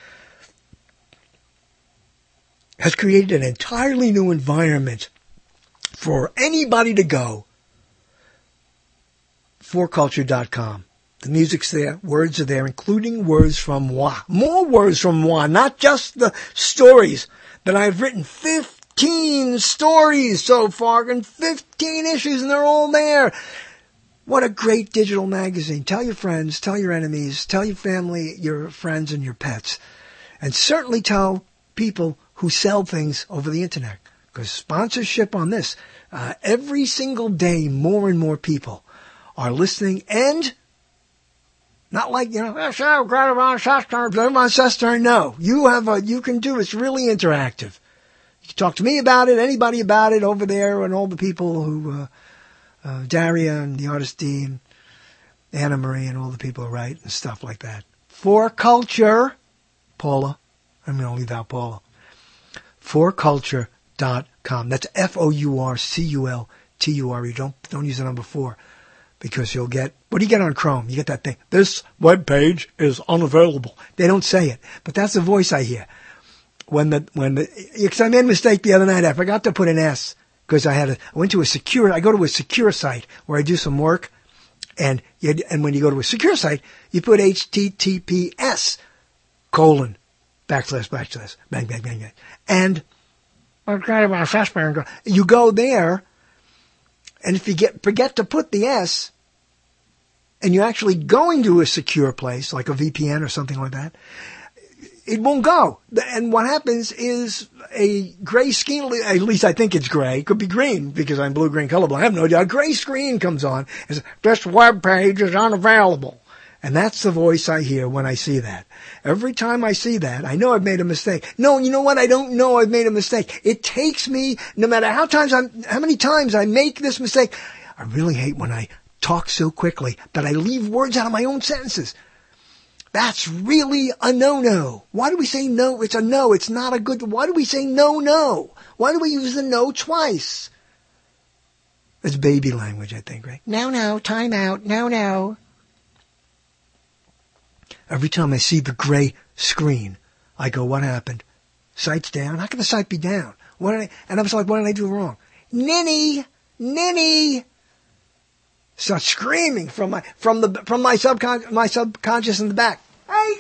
Has created an entirely new environment for anybody to go. ForCulture.com. The music's there, words are there, including words from moi. More words from moi, not just the stories that I've written. 15 stories so far and 15 issues, and they're all there. What a great digital magazine. Tell your friends, tell your enemies, tell your family, your friends, and your pets. And certainly tell people who sell things over the internet. Because sponsorship on this, every single day, more and more people are listening, and not like, sure, Greta Von Sestern. No, you can do, it's really interactive. You can talk to me about it, anybody about it over there, and all the people who, Daria and the Artist D and Anna Marie and all the people who write and stuff like that. For Culture, Paula. I'm going to leave out Paula. ForCulture.com. That's FOURCULTURE. Don't use the number 4. Because you'll get, what do you get on Chrome? You get that thing. This web page is unavailable. They don't say it, but that's the voice I hear. Because I made a mistake the other night. I forgot to put an S because I go to a secure site where I do some work. And when you go to a secure site, you put HTTPS : bang, bang, bang, bang. And you go there. And if you forget to put the S, and you're actually going to a secure place, like a VPN or something like that, it won't go. And what happens is a gray screen, at least I think it's gray, it could be green because I'm blue-green colorblind, I have no idea. A gray screen comes on and says, this web page is unavailable. And that's the voice I hear when I see that. Every time I see that, I know I've made a mistake. No, you know what? I don't know I've made a mistake. It takes me, no matter how many times I make this mistake, I really hate when I talk so quickly that I leave words out of my own sentences. That's really a no-no. Why do we say no? It's a no. It's not a good, why do we say no? Why do we use the no twice? It's baby language, I think, right? No, time out, no. Every time I see the gray screen, I go, what happened? Site's down? How can the site be down? And I was like, what did I do wrong? Ninny! Start screaming from my subconscious in the back. Hey,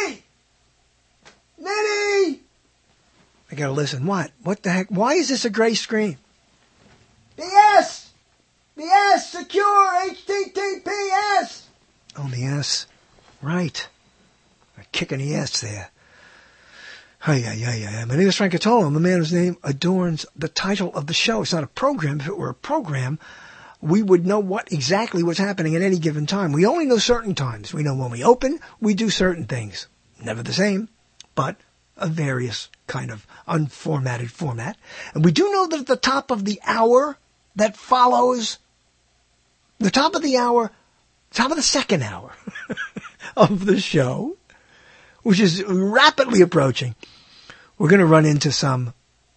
Ninny! I gotta listen. What? What the heck? Why is this a gray screen? The S! Secure! HTTPS! Oh, the S. Right. I'm kicking the S there. My name is Frank Catolo. I'm the man whose name adorns the title of the show. It's not a program. If it were a program, we would know exactly what's happening at any given time. We only know certain times. We know when we open, we do certain things. Never the same, but a various kind of unformatted format. And we do know that at the top of the hour that follows, the top of the second hour of the show, which is rapidly approaching, we're going to do some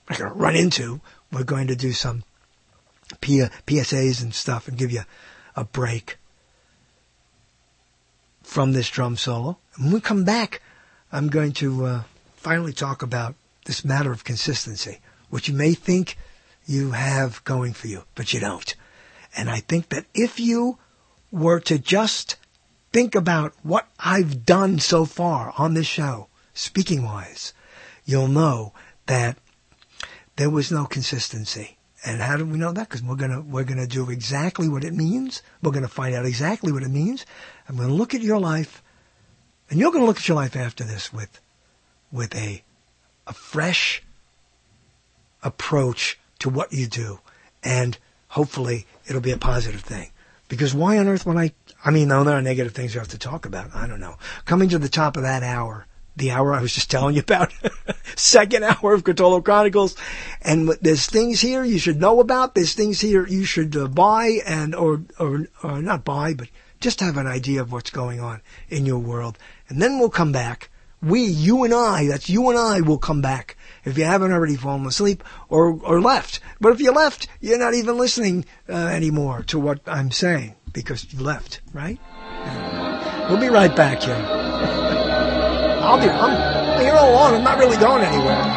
PSAs and stuff and give you a break from this drum solo. And when we come back, I'm going to finally talk about this matter of consistency, which you may think you have going for you, but you don't. And I think that if you were to just think about what I've done so far on this show, speaking-wise, you'll know that there was no consistency. And how do we know that? Because we're gonna do exactly what it means. We're gonna find out exactly what it means. I'm gonna look at your life, and you're gonna look at your life after this with a fresh approach to what you do, and hopefully it'll be a positive thing. Because why on earth would there are negative things you have to talk about. I don't know. Coming to the top of that hour the hour I was just telling you about, second hour of Cthulhu Chronicles. And there's things here you should know about. There's things here you should buy or not buy, but just have an idea of what's going on in your world. And then we'll come back. You and I will come back. If you haven't already fallen asleep or left. But if you left, you're not even listening anymore to what I'm saying because you left, right? We'll be right back here. I'm here all along. I'm not really going anywhere.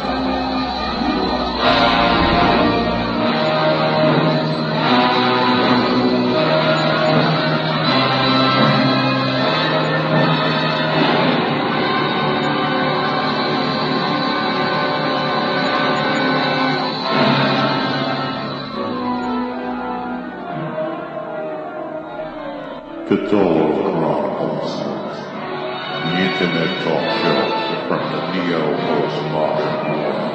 Cthulhu Chronicles, the internet talk show from the neo-postmodern world.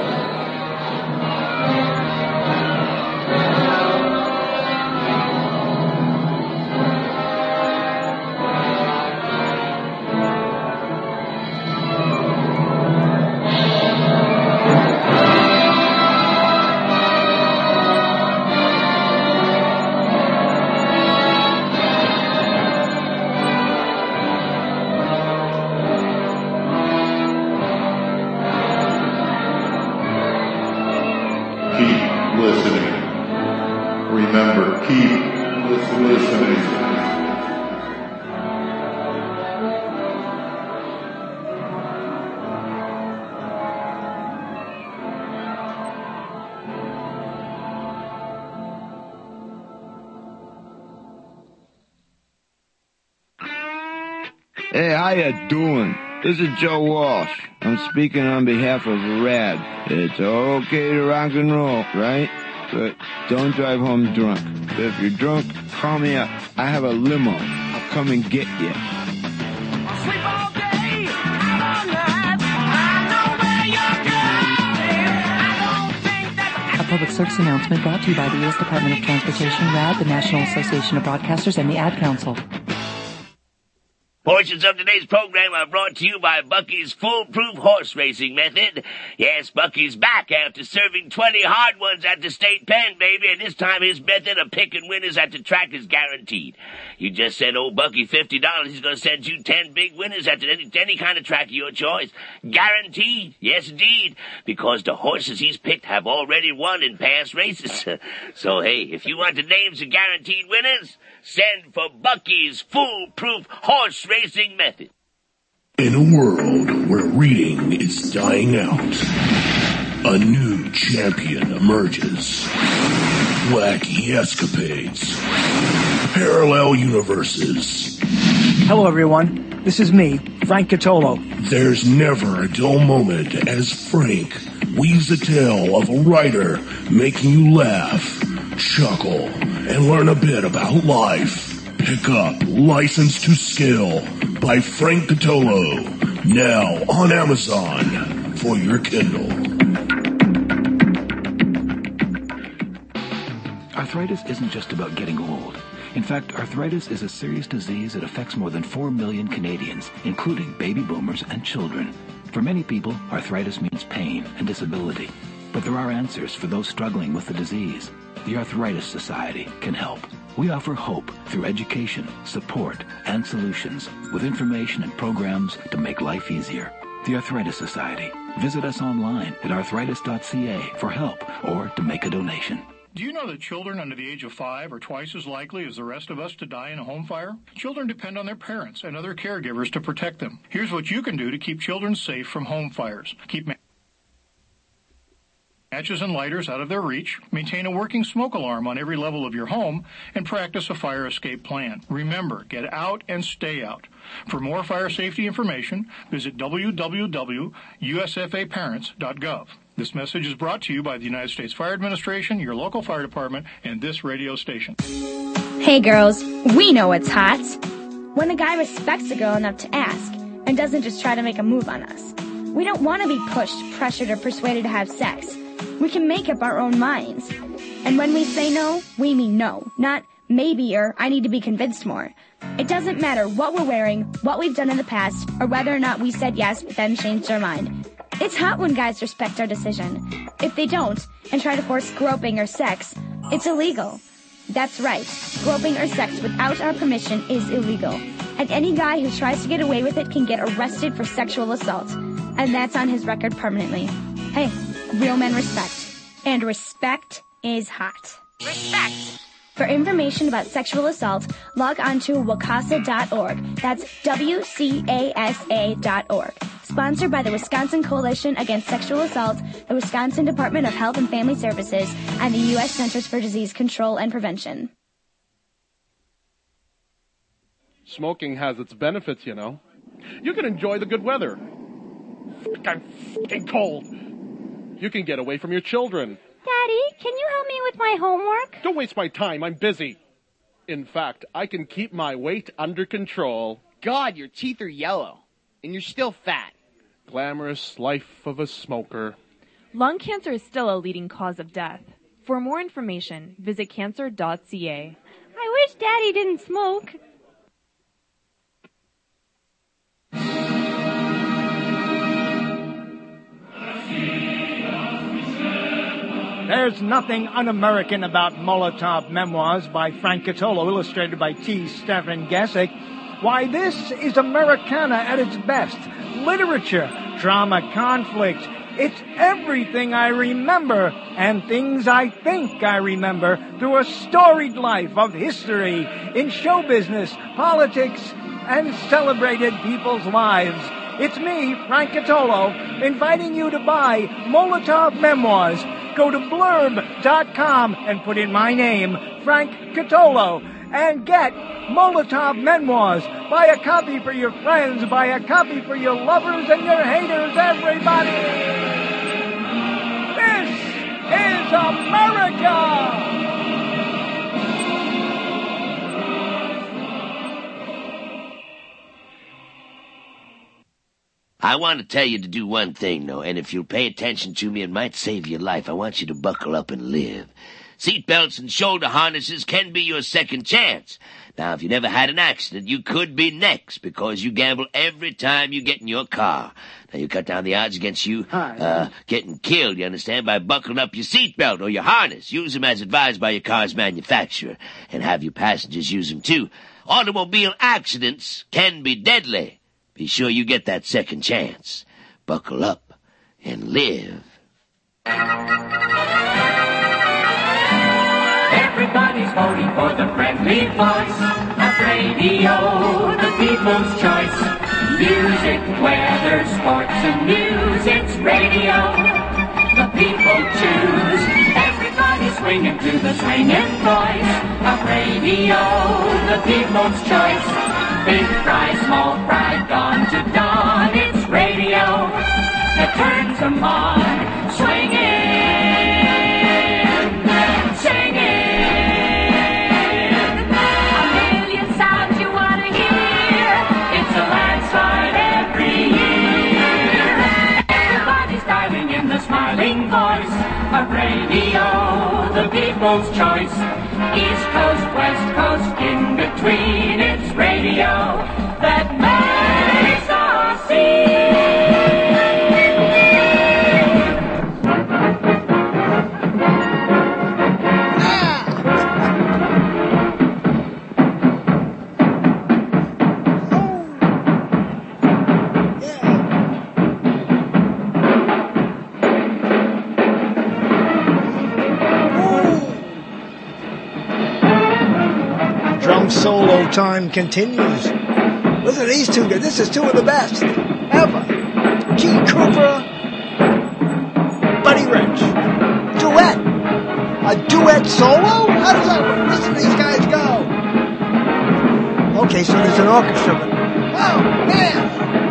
Remember, keep listening. Hey, how you doing? This is Joe Walsh. I'm speaking on behalf of RAD. It's okay to rock and roll, right? But don't drive home drunk. If you're drunk, call me up. I have a limo. I'll come and get you. I'll sleep all day, out all night. I know where you're going. I don't think that... A public service announcement brought to you by the U.S. Department of Transportation, RAD, the National Association of Broadcasters, and the Ad Council. Portions of today's program are brought to you by Bucky's Foolproof Horse Racing Method. Yes, Bucky's back after serving 20 hard ones at the state pen, baby, and this time his method of picking winners at the track is guaranteed. You just send old Bucky $50, he's going to send you 10 big winners at any kind of track of your choice. Guaranteed. Yes, indeed. Because the horses he's picked have already won in past races. So, hey, if you want the names of guaranteed winners, send for Bucky's Foolproof Horse Racing Method. In a world where reading is dying out, a new champion emerges. Wacky escapades, parallel universes. Hello, everyone. This is me, Frank Cthulhu. There's never a dull moment as Frank weaves a tale of a writer making you laugh, chuckle, and learn a bit about life. Pick up License to Skill by Frank Cthulhu, now on Amazon for your Kindle. Arthritis isn't just about getting old. In fact, arthritis is a serious disease that affects more than 4 million Canadians, including baby boomers and children. For many people, arthritis means pain and disability. But there are answers for those struggling with the disease. The Arthritis Society can help. We offer hope through education, support, and solutions with information and programs to make life easier. The Arthritis Society. Visit us online at arthritis.ca for help or to make a donation. Do you know that children under the age of 5 are twice as likely as the rest of us to die in a home fire? Children depend on their parents and other caregivers to protect them. Here's what you can do to keep children safe from home fires. Keep matches and lighters out of their reach, maintain a working smoke alarm on every level of your home, and practice a fire escape plan. Remember, get out and stay out. For more fire safety information, visit www.usfaparents.gov. This message is brought to you by the United States Fire Administration, your local fire department, and this radio station. Hey girls, we know what's hot. When a guy respects a girl enough to ask and doesn't just try to make a move on us. We don't want to be pushed, pressured, or persuaded to have sex. We can make up our own minds. And when we say no, we mean no, not Maybe, or I need to be convinced more. It doesn't matter what we're wearing, what we've done in the past, or whether or not we said yes but then changed our mind. It's hot when guys respect our decision. If they don't, and try to force groping or sex, it's illegal. That's right. Groping or sex without our permission is illegal. And any guy who tries to get away with it can get arrested for sexual assault. And that's on his record permanently. Hey, real men respect. And respect is hot. Respect! For information about sexual assault, log on to WCASA.org. That's WCASA.org. Sponsored by the Wisconsin Coalition Against Sexual Assault, the Wisconsin Department of Health and Family Services, and the U.S. Centers for Disease Control and Prevention. Smoking has its benefits, you know. You can enjoy the good weather. I'm f***ing cold. You can get away from your children. Daddy, can you help me with my homework? Don't waste my time. I'm busy. In fact, I can keep my weight under control. God, your teeth are yellow, and you're still fat. Glamorous life of a smoker. Lung cancer is still a leading cause of death. For more information, visit cancer.ca. I wish Daddy didn't smoke. There's nothing un-American about Molotov Memoirs by Frank Catolo, illustrated by T. Stephen Gesick. Why, this is Americana at its best. Literature, drama, conflict. It's everything I remember and things I think I remember through a storied life of history in show business, politics, and celebrated people's lives. It's me, Frank Catolo, inviting you to buy Molotov Memoirs. Go to blurb.com and put in my name, Frank Catolo, and get Molotov Memoirs. Buy a copy for your friends, buy a copy for your lovers and your haters, everybody! This is America! I want to tell you to do one thing, though, and if you'll pay attention to me, it might save your life. I want you to buckle up and live. Seatbelts and shoulder harnesses can be your second chance. Now, if you never had an accident, you could be next, because you gamble every time you get in your car. Now, you cut down the odds against you getting killed, you understand, by buckling up your seatbelt or your harness. Use them as advised by your car's manufacturer, and have your passengers use them, too. Automobile accidents can be deadly. Be sure you get that second chance. Buckle up and live. Everybody's voting for the friendly voice of radio, the people's choice. Music, weather, sports, and news, it's radio. The people choose. Everybody's swinging to the swinging voice of radio, the people's choice. Big fry, small fry, dawn to dawn, it's radio that turns them on. Swinging, singing, a million sounds you want to hear. It's a landslide every year. Everybody's dialing in the smiling voice of radio, the people's choice. East Coast, West Coast, in between, it's radio that makes us Solo time continues. Listen to these two guys. This is two of the best ever. Gene Krupa, Buddy Rich. Duet. A duet solo? How does that work? Listen to these guys go. Okay, so there's an orchestra, but oh, man.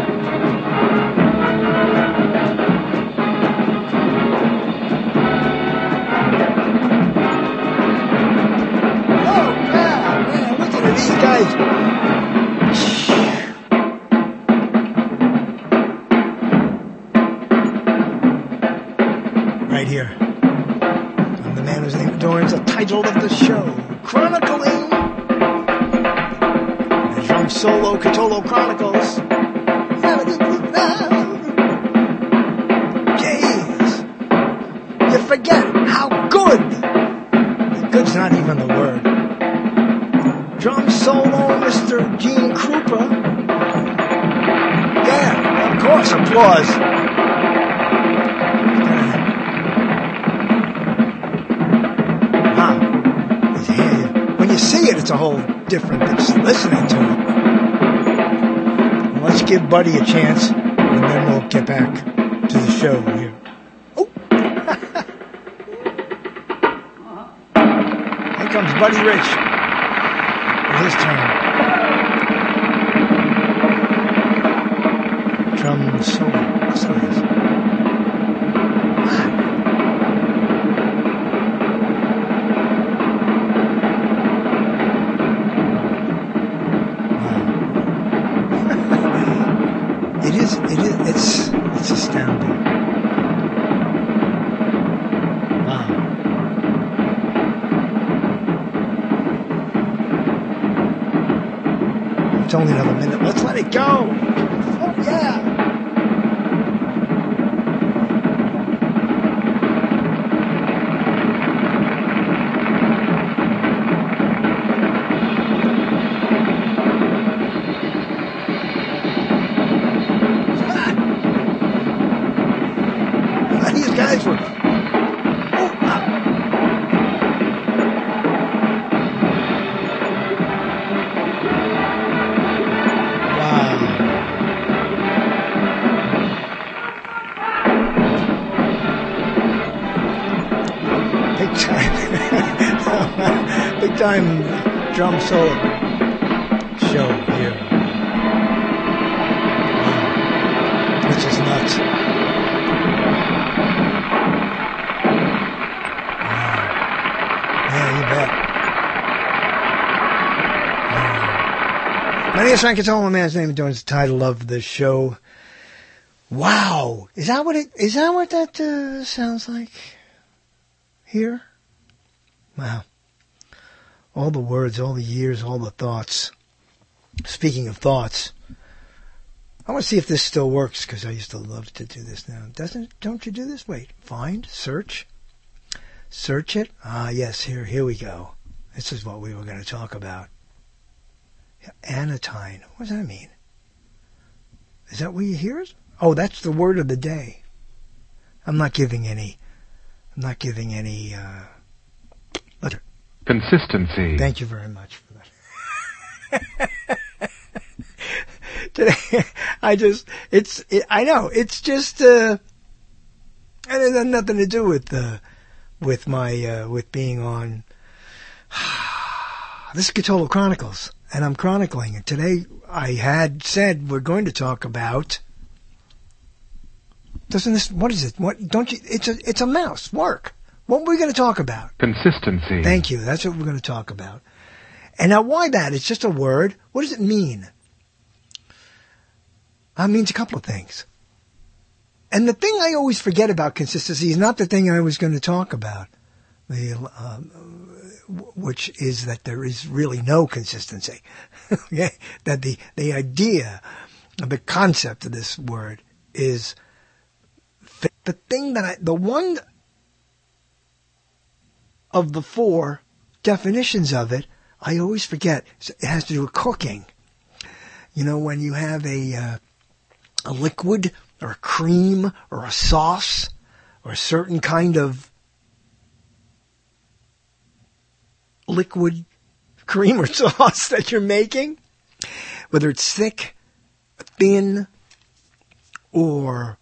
These guys. Right here. I'm the man whose name is Dorian's a tight title of the show, chronicling the drum solo Catolo Chronicles. Jeez, you forget how good. Good's not even the word. Drum solo, Mr. Gene Krupa. Yeah, of course, applause. Wow. When you see it, it's a whole different than just listening to it. Well, let's give Buddy a chance, and then we'll get back to the show here. Oh! Here comes Buddy Rich. His turn. Drum solo. What's this? It's astounding. Wow. It's only another minute. Let's let it go. Oh, yeah. These guys were... Big time drum solo show here. Wow. Which is nuts. Wow. Yeah, you bet. Wow. My name is Frank Catolo, man's name is the title of the show. Wow. Is that what that sounds like? Here? Wow. All the words, all the years, all the thoughts. Speaking of thoughts, I want to see if this still works, because I used to love to do this now. Don't you do this? Wait. Find, search it. Ah, yes, here we go. This is what we were going to talk about. Anatine. What does that mean? Is that what you hear? Oh, that's the word of the day. I'm not giving any letter. Consistency. Thank you very much for that. Today, I know, it's just, and it had nothing to do with my, with being on, this is Catolo Chronicles, and I'm chronicling, and today I had said we're going to talk about, what is it? It's a mouse, work. What are we going to talk about? Consistency. Thank you. That's what we're going to talk about. And now why that? It's just a word. What does it mean? It means a couple of things. And the thing I always forget about consistency is not the thing I was going to talk about, which is that there is really no consistency. Okay? That the idea, the concept of this word is the thing the one of the four definitions of it, I always forget. It has to do with cooking. You know, when you have a liquid or a cream or a sauce or a certain kind of liquid cream or sauce that you're making, whether it's thick, thin, or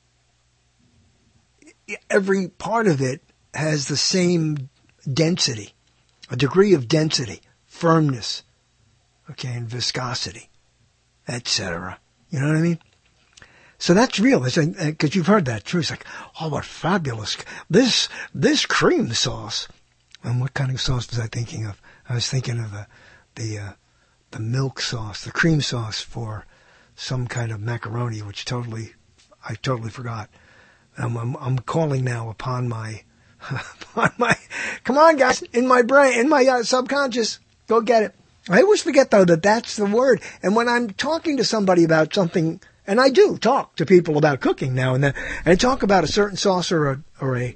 every part of it has the same density, a degree of density, firmness, okay, and viscosity, etc. You know what I mean? So that's real, because you've heard that too. It's like, oh, what fabulous, this cream sauce. And what kind of sauce was I thinking of? I was thinking of the milk sauce, the cream sauce for some kind of macaroni, which I totally forgot. I'm calling now upon my Come on, guys. In my brain, in my subconscious. Go get it. I always forget, though, that that's the word. And when I'm talking to somebody about something, and I do talk to people about cooking now and then, and I talk about a certain sauce or a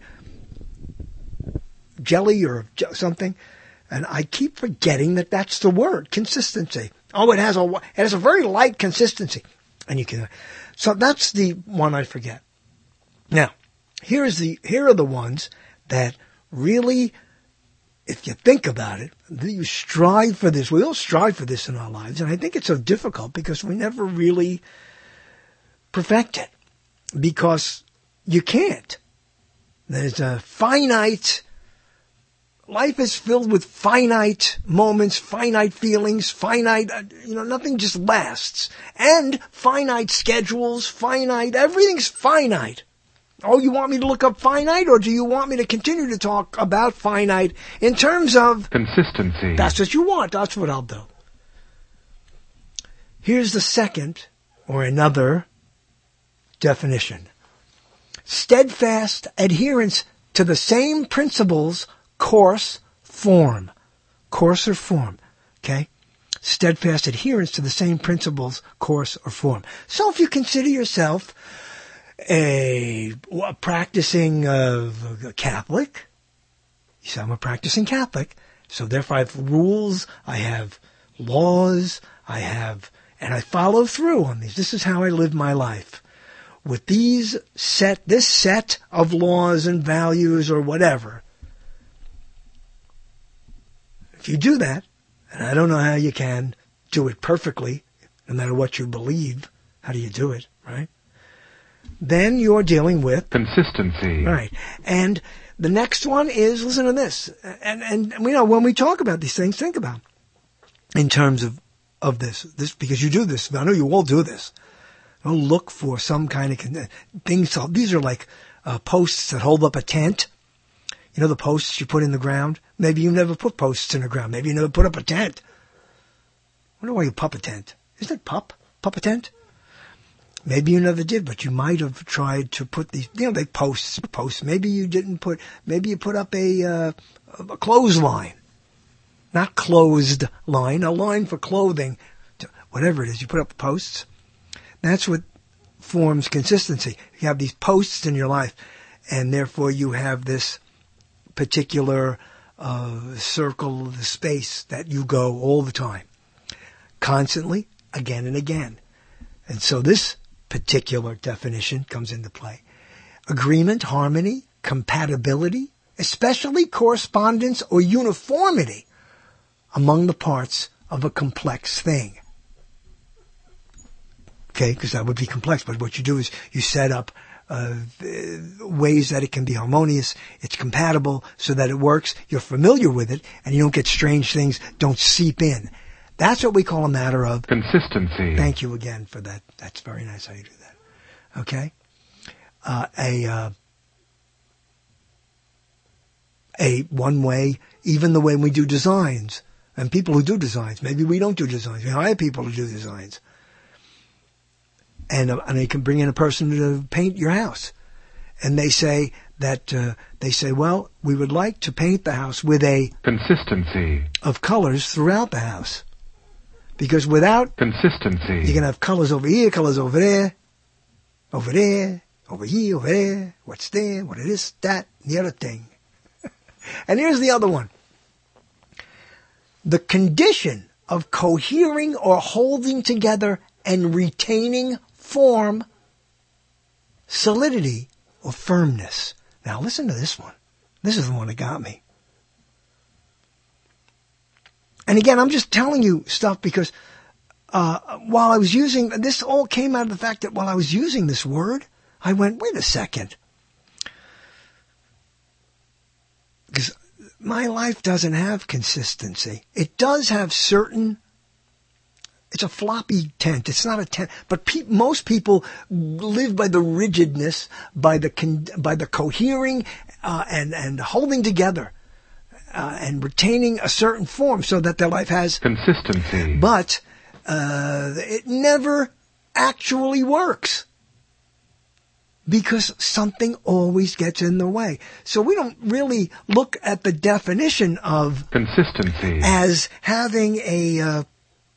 jelly or something, and I keep forgetting that that's the word, consistency. Oh, it has a very light consistency. And you can, so that's the one I forget. Now, here are the ones that really, if you think about it, you strive for this. We all strive for this in our lives. And I think it's so difficult because we never really perfect it. Because you can't. There's a finite, life is filled with finite moments, finite feelings, finite, nothing just lasts. And finite schedules, everything's finite. Oh, you want me to look up finite, or do you want me to continue to talk about finite in terms of consistency? That's what you want. That's what I'll do. Here's the second, or another, definition. Steadfast adherence to the same principles, course, form. Course or form. Okay? Steadfast adherence to the same principles, course, or form. So if you consider yourself a practicing Catholic, you say, I'm a practicing Catholic, so therefore I have rules, I have laws, and I follow through on these. This is how I live my life. With this set of laws and values or whatever. If you do that, and I don't know how you can do it perfectly, no matter what you believe, how do you do it, right? Then you're dealing with consistency. Right. And the next one is, listen to this. And when we talk about these things, think about in terms of this, because you do this. I know you all do this. Don't look for some kind of things. These are like posts that hold up a tent. You know the posts you put in the ground? Maybe you never put posts in the ground. Maybe you never put up a tent. I wonder why you pup a tent. Isn't it pup a tent? Maybe you never did, but you might have tried to put these, they posts. Maybe you didn't maybe you put up a clothesline. Not closed line, a line for clothing. Whatever it is, you put up posts. That's what forms consistency. You have these posts in your life, and therefore you have this particular circle, the space that you go all the time. Constantly, again and again. And so this particular definition comes into play. Agreement, harmony, compatibility, especially correspondence or uniformity among the parts of a complex thing. Okay, because that would be complex, but what you do is you set up ways that it can be harmonious, it's compatible, so that it works, you're familiar with it, and you don't get strange things, don't seep in. That's what we call a matter of consistency. Thank you again for that. That's very nice how you do that. Okay? One way, even the way we do designs, and people who do designs, maybe we don't do designs, we hire people to do designs. And they can bring in a person to paint your house. And they say that, well, we would like to paint the house with a consistency of colors throughout the house. Because without consistency, you're going to have colors over here, colors over there, over here, over there, what's there, what it is, that, and the other thing. And here's the other one. The condition of cohering or holding together and retaining form, solidity, or firmness. Now listen to this one. This is the one that got me. And again, I'm just telling you stuff because while I was using, this all came out of the fact that while I was using this word, I went, wait a second. Because my life doesn't have consistency. It does have certain, it's a floppy tent. It's not a tent. But most people live by the rigidness, by the cohering and holding together. And retaining a certain form so that their life has consistency. But it never actually works. because something always gets in the way. So we don't really look at the definition of consistency as having a...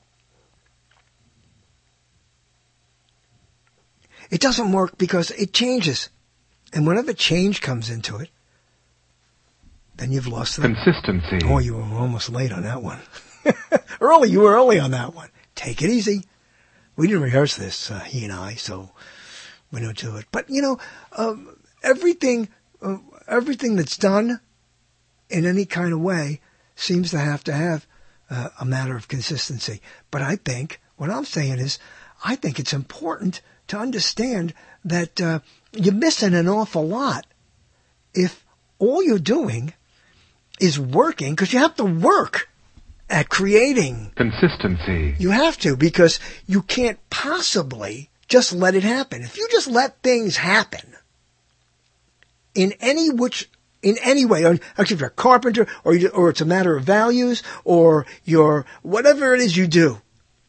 it doesn't work because it changes. And whenever change comes into it, then you've lost the... consistency. Oh, you were almost late on that one. You were early on that one. Take it easy. We didn't rehearse this, he and I, so we don't do it. But, everything that's done in any kind of way seems to have a matter of consistency. But I think, what I'm saying is, I think it's important to understand that you're missing an awful lot if all you're doing is working, because you have to work at creating consistency. You have to, because you can't possibly just let it happen. If you just let things happen in any way, actually if you're a carpenter or it's a matter of values or whatever it is you do,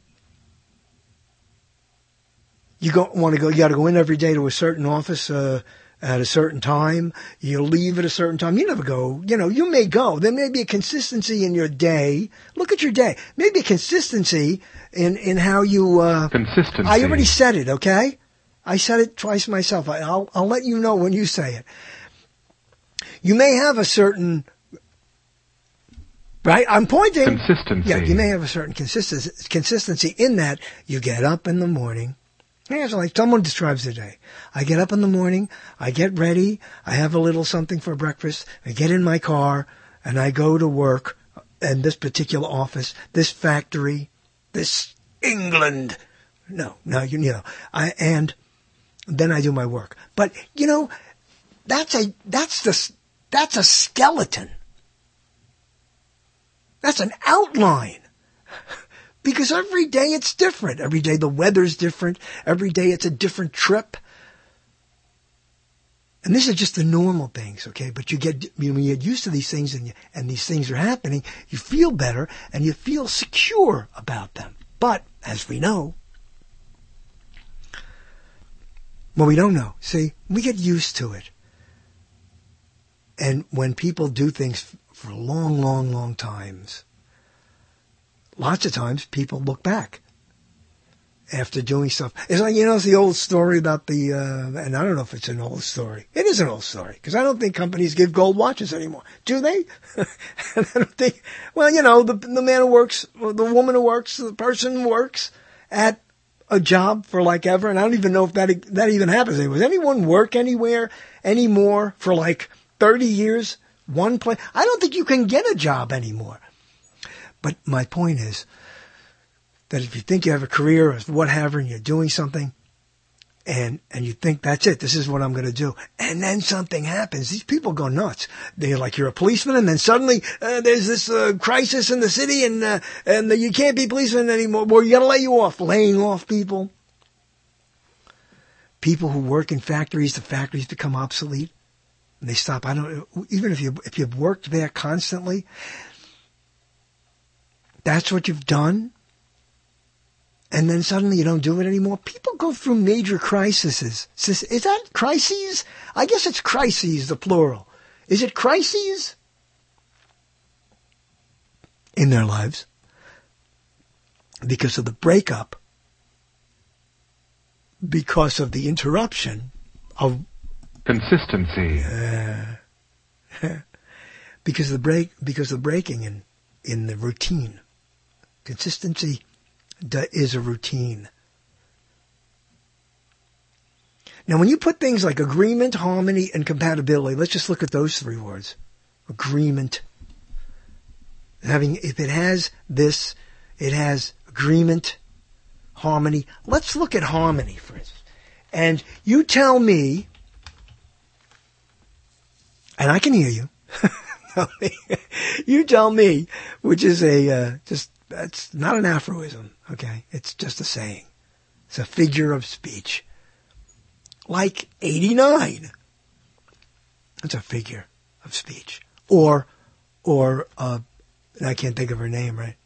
you got to go in every day to a certain office, at a certain time. You leave at a certain time. You never go, you may go. There may be a consistency in your day. Look at your day. Maybe a consistency in how you, consistency. I already said it, okay? I said it twice myself. I'll let you know when you say it. You may have a certain, right? I'm pointing. Consistency. Yeah, you may have a certain consistency in that you get up in the morning. It's like someone describes the day. I get up in the morning, I get ready, I have a little something for breakfast, I get in my car, and I go to work in this particular office, this factory, this England. And then I do my work. But, that's a skeleton. That's an outline. Because every day it's different. Every day the weather's different. Every day it's a different trip. And these are just the normal things, okay? But when you get used to these things and these things are happening, you feel better and you feel secure about them. But, as we know, we don't know. See, we get used to it. And when people do things for long, long, long times, lots of times people look back after doing stuff. It's like, it's the old story about and I don't know if it's an old story. It is an old story, because I don't think companies give gold watches anymore. Do they? I don't think, the man who works, or the woman who works, the person who works at a job for like ever, and I don't even know if that even happens anymore. Does anyone work anywhere anymore for like 30 years, one place? I don't think you can get a job anymore. But my point is that if you think you have a career or whatever and you're doing something and you think that's it, this is what I'm going to do, and then something happens, these people go nuts. They're like, you're a policeman, and then suddenly there's this crisis in the city and you can't be policeman anymore. Well, you got to lay you off. Laying off people. People who work in factories, the factories become obsolete and they stop. Even if you've worked there constantly, that's what you've done, and then suddenly you don't do it anymore. People go through major crises. Is that crises? I guess it's crises, the plural. Is it crises? In their lives. Because of the breakup. Because of the interruption of consistency. Because of the breaking in the routine. Consistency is a routine. Now, when you put things like agreement, harmony, and compatibility, let's just look at those three words. Agreement. If it has this, it has agreement, harmony. Let's look at harmony, for instance. And you tell me, and I can hear you. You tell me, which is that's not an aphorism, okay? It's just a saying. It's a figure of speech. Like 89. That's a figure of speech. Or, and I can't think of her name, right?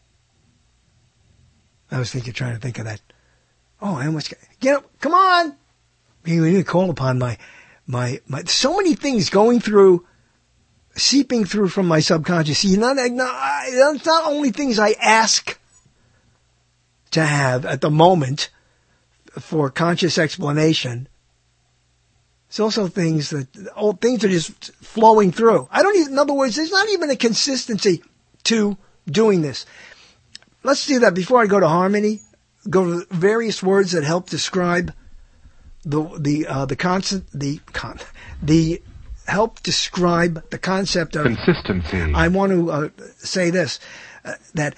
I was trying to think of that. Oh, I almost, come on! You need to call upon my, so many things going through, seeping through from my subconscious. See, it's not only things I ask to have at the moment for conscious explanation. It's also things that are just flowing through. In other words, there's not even a consistency to doing this. Let's do that before I go to harmony. Go to various words that help describe help describe the concept of consistency. I want to say this, that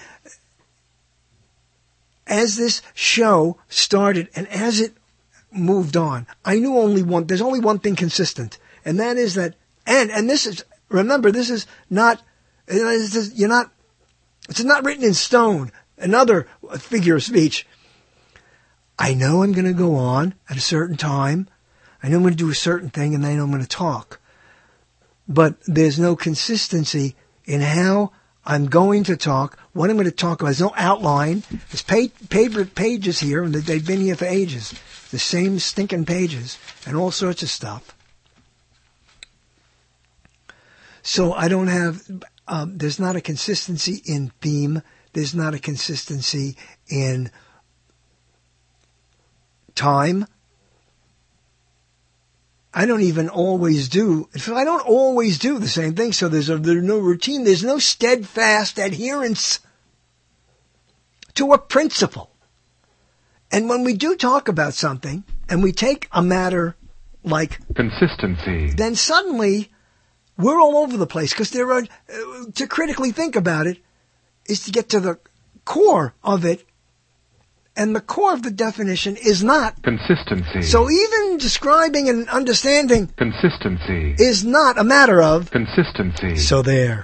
as this show started and as it moved on, I knew there's only one thing consistent, and that is that, and this is, remember, this is not, it's not written in stone, another figure of speech. I know I'm going to go on at a certain time. I know I'm going to do a certain thing, and then I'm going to talk. But there's no consistency in how I'm going to talk, what I'm going to talk about. There's no outline. There's pages here, and they've been here for ages. The same stinking pages and all sorts of stuff. So I don't have, there's not a consistency in theme. There's not a consistency in time. I don't always do the same thing, so there's no routine. There's no steadfast adherence to a principle. And when we do talk about something, and we take a matter like consistency, then suddenly we're all over the place, because to critically think about it is to get to the core of it. And the core of the definition is not consistency. So even describing and understanding consistency is not a matter of consistency. So there.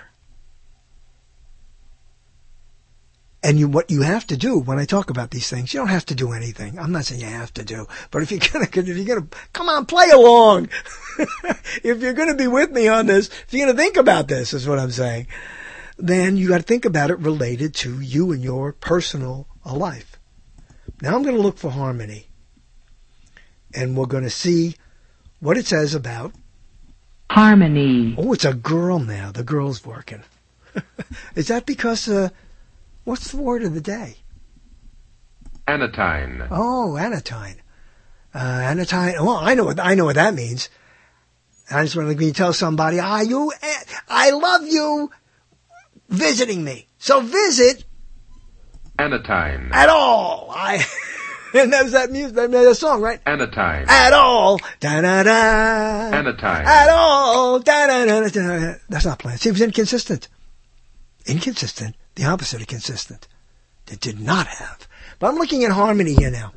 And what you have to do when I talk about these things, you don't have to do anything. I'm not saying you have to do, but if you're gonna come on, play along. If you're gonna be with me on this, if you're gonna think about this, is what I'm saying, then you got to think about it related to you and your personal life. Now I'm going to look for harmony, and we're going to see what it says about harmony. Oh, it's a girl now. The girl's working. Is that because, what's the word of the day? Anatine. Oh, anatine. Anatine. Well, I know what that means. I just want to tell somebody, I love you visiting me. So visit Anatine. At all. And there's that music, that song, right? Anatine. At all. Da-da-da. Anatine. At all. Da-da-da. That's not playing. Seems inconsistent. Inconsistent. The opposite of consistent. It did not have. But I'm looking at harmony here now.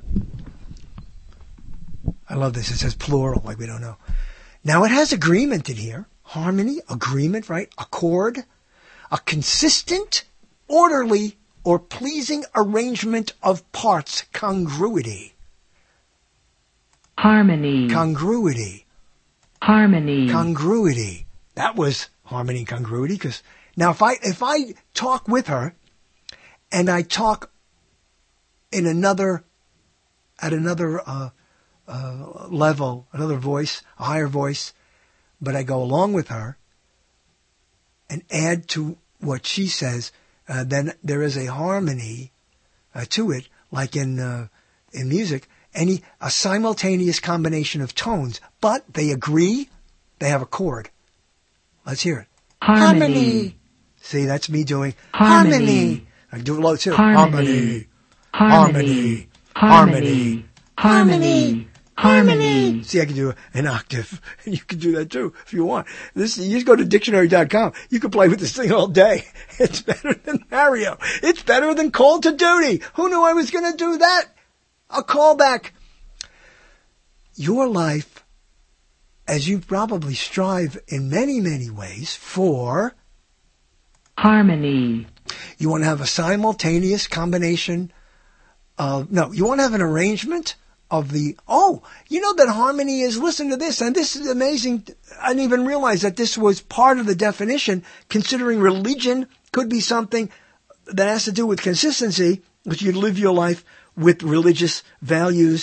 I love this. It says plural, like we don't know. Now it has agreement in here. Harmony, agreement, right? Accord. A consistent, orderly, or pleasing arrangement of parts, congruity. Harmony. Congruity. Harmony. Congruity. That was harmony and congruity, because now if I talk with her, and I talk at another level, another voice, a higher voice, but I go along with her and add to what she says, then there is a harmony to it, like in music, a simultaneous combination of tones, but they agree, they have a chord. Let's hear it. Harmony. See, that's me doing harmony. I can do it low too. Harmony. Harmony. Harmony. Harmony. Harmony. See, I can do an octave, and you can do that too if you want. You just go to dictionary.com. You can play with this thing all day. It's better than Mario. It's better than Call to Duty. Who knew I was going to do that? A callback. Your life, as you probably strive in many, many ways for harmony. You want to have a simultaneous combination of, you want to have an arrangement of the, that harmony is, listen to this, and this is amazing. I didn't even realize that this was part of the definition, considering religion could be something that has to do with consistency, which you live your life with religious values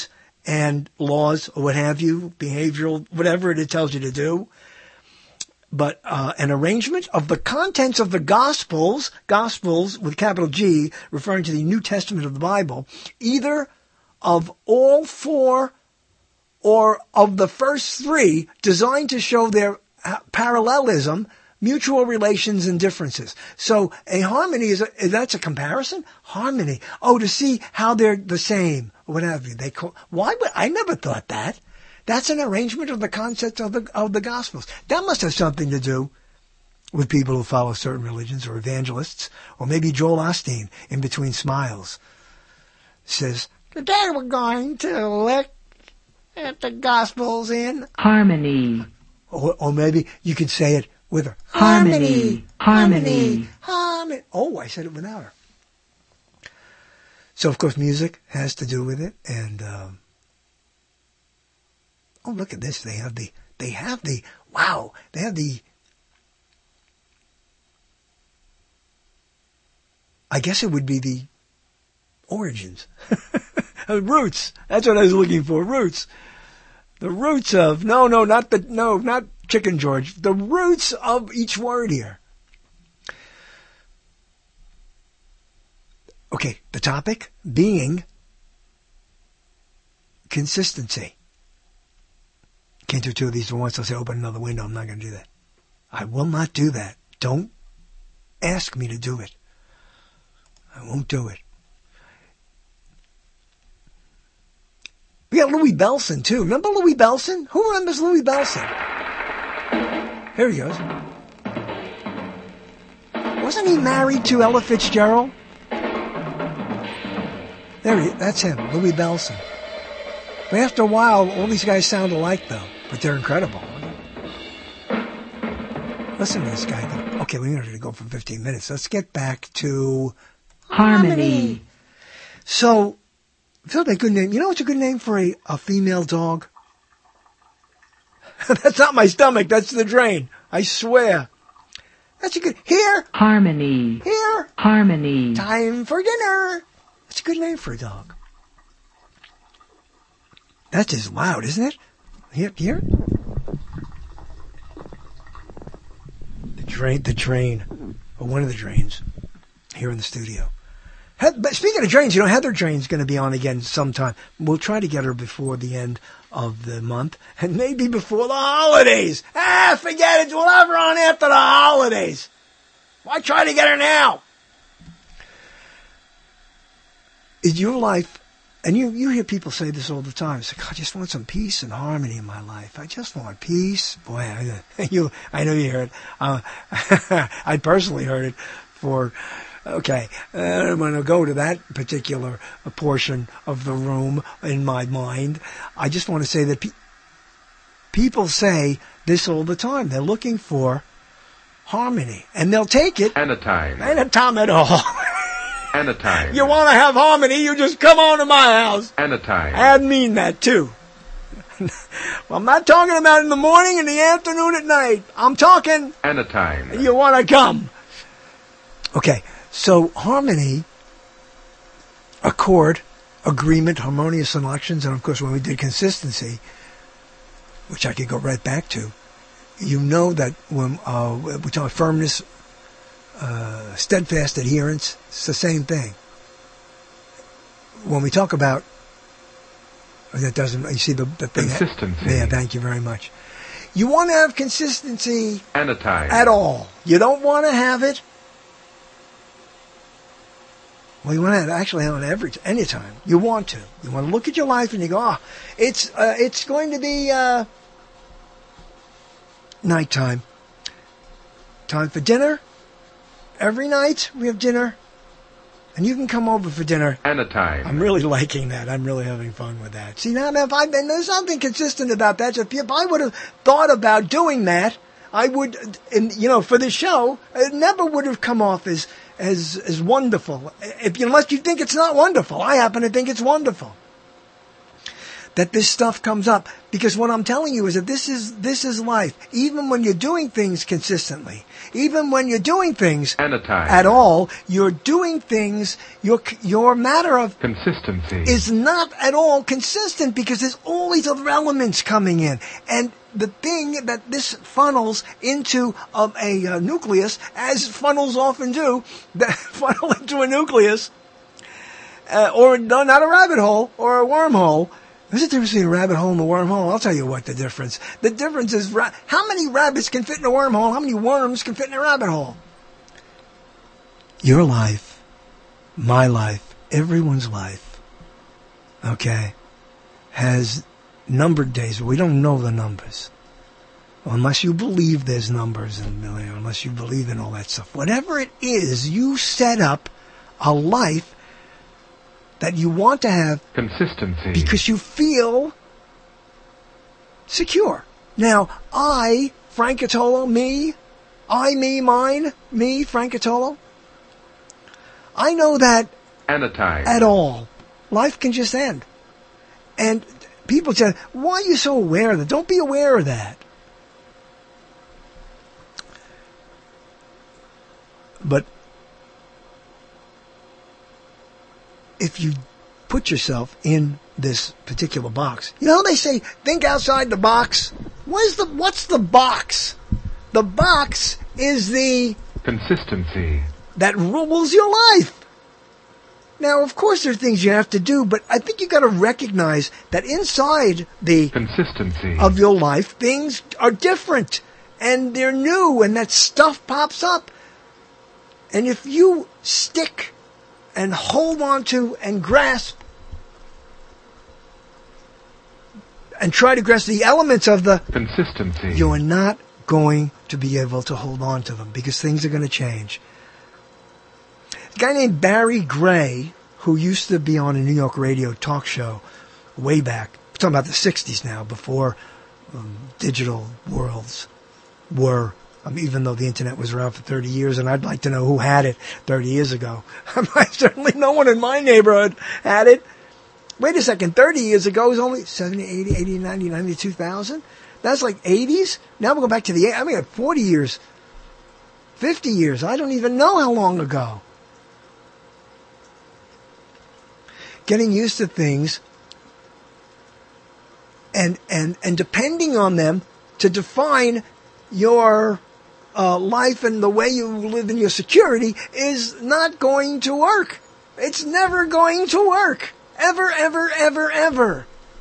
and laws or what have you, behavioral, whatever it tells you to do. But an arrangement of the contents of the Gospels with capital G, referring to the New Testament of the Bible, either of all four or of the first three, designed to show their parallelism, mutual relations, and differences. So a harmony that's a comparison? Harmony. Oh, to see how they're the same, what have you. I never thought that. That's an arrangement of the concepts of the Gospels. That must have something to do with people who follow certain religions or evangelists, or maybe Joel Osteen, in between smiles, says, today we're going to look at the Gospels in harmony. Or maybe you could say it with her. Harmony. Harmony. Harmony. Oh, I said it without her. So, of course, music has to do with it, and oh, look at this. They have the, I guess it would be the origins. Roots. That's what I was looking for. Roots. The roots of, not Chicken George. The roots of each word here. Okay, the topic being consistency. Can't do two of these at once. I'll say open another window. I'm not going to do that. I will not do that. Don't ask me to do it. I won't do it. We got Louis Bellson, too. Remember Louis Bellson? Who remembers Louis Bellson? Here he goes. Wasn't he married to Ella Fitzgerald? That's him, Louis Bellson. But after a while, all these guys sound alike, though. But they're incredible. Listen to this guy, though. Okay, we're going to go for 15 minutes. Let's get back to harmony. So, Phil, a good name. You know what's a good name for a female dog? That's not my stomach. That's the drain. I swear. That's a good... Here. Harmony. Here. Harmony. Time for dinner. That's a good name for a dog. That's just loud, isn't it? Here. The drain. Or one of the drains. Here in the studio. But speaking of drains, Heather Drain's going to be on again sometime. We'll try to get her before the end of the month. And maybe before the holidays. Forget it. We'll have her on after the holidays. Why try to get her now? Is your life... And you hear people say this all the time. It's like, I just want some peace and harmony in my life. I just want peace. Boy, I know you heard it. I personally heard it for... Okay, I don't want to go to that particular portion of the room in my mind. I just want to say that people say this all the time. They're looking for harmony. And they'll take it. Anytime. Anytime at all. Anytime. You want to have harmony, you just come on to my house. Anytime. I mean that, too. Well, I'm not talking about in the morning, in the afternoon, at night. I'm talking... Anytime. You want to come. Okay. So harmony, accord, agreement, harmonious selections, and of course when we did consistency, which I could go right back to, you know that when we talk firmness, steadfast adherence, it's the same thing. When we talk about, that doesn't, you see the thing. Consistency. Yeah, thank you very much. You want to have consistency anytime. At all. You don't want to have it. Well, you want to actually have it any time. You want to. You want to look at your life and you go, it's going to be nighttime. Time for dinner. Every night we have dinner. And you can come over for dinner. Anytime. I'm really liking that. I'm really having fun with that. See, now there's something consistent about that. If I would have thought about doing that, I would, for the show, it never would have come off as wonderful. Unless you think it's not wonderful. I happen to think it's wonderful. that this stuff comes up. Because what I'm telling you is that this is life. Even when you're doing things consistently, even when you're doing things at all, you're doing things, your matter of consistency is not at all consistent because there's all these other elements coming in. And the thing that this funnels into a nucleus, as funnels often do, that funnel into a nucleus, or not a rabbit hole, or a wormhole. There's a difference between a rabbit hole and a wormhole. I'll tell you what the difference. The difference is how many rabbits can fit in a wormhole, how many worms can fit in a rabbit hole. Your life, my life, everyone's life, okay, has numbered days. We don't know the numbers. Unless you believe there's numbers, and unless you believe in all that stuff. Whatever it is, you set up a life that you want to have consistency because you feel secure. Now, Frank Catolo, me, Frank Catolo, I know that at all. Life can just end. And people say, why are you so aware of that? Don't be aware of that. But if you put yourself in this particular box, you know they say, think outside the box. What's the box? The box is the consistency that rules your life. Now, of course, there are things you have to do, but I think you got to recognize that inside the consistency of your life, things are different and they're new, and that stuff pops up. And if you stick and hold on to and grasp and try to grasp the elements of the consistency, you're not going to be able to hold on to them because things are going to change. A guy named Barry Gray, who used to be on a New York radio talk show way back, we're talking about the 60s now, before digital worlds were, even though the internet was around for 30 years, and I'd like to know who had it 30 years ago. Certainly no one in my neighborhood had it. Wait a second, 30 years ago it was only 70, 80, 80, 90, 90, 2000. That's like 80s. Now we're going back to the 40 years, 50 years. I don't even know how long ago. Getting used to things and depending on them to define your life and the way you live in your security is not going to work. It's never going to work. Ever, ever, ever, ever.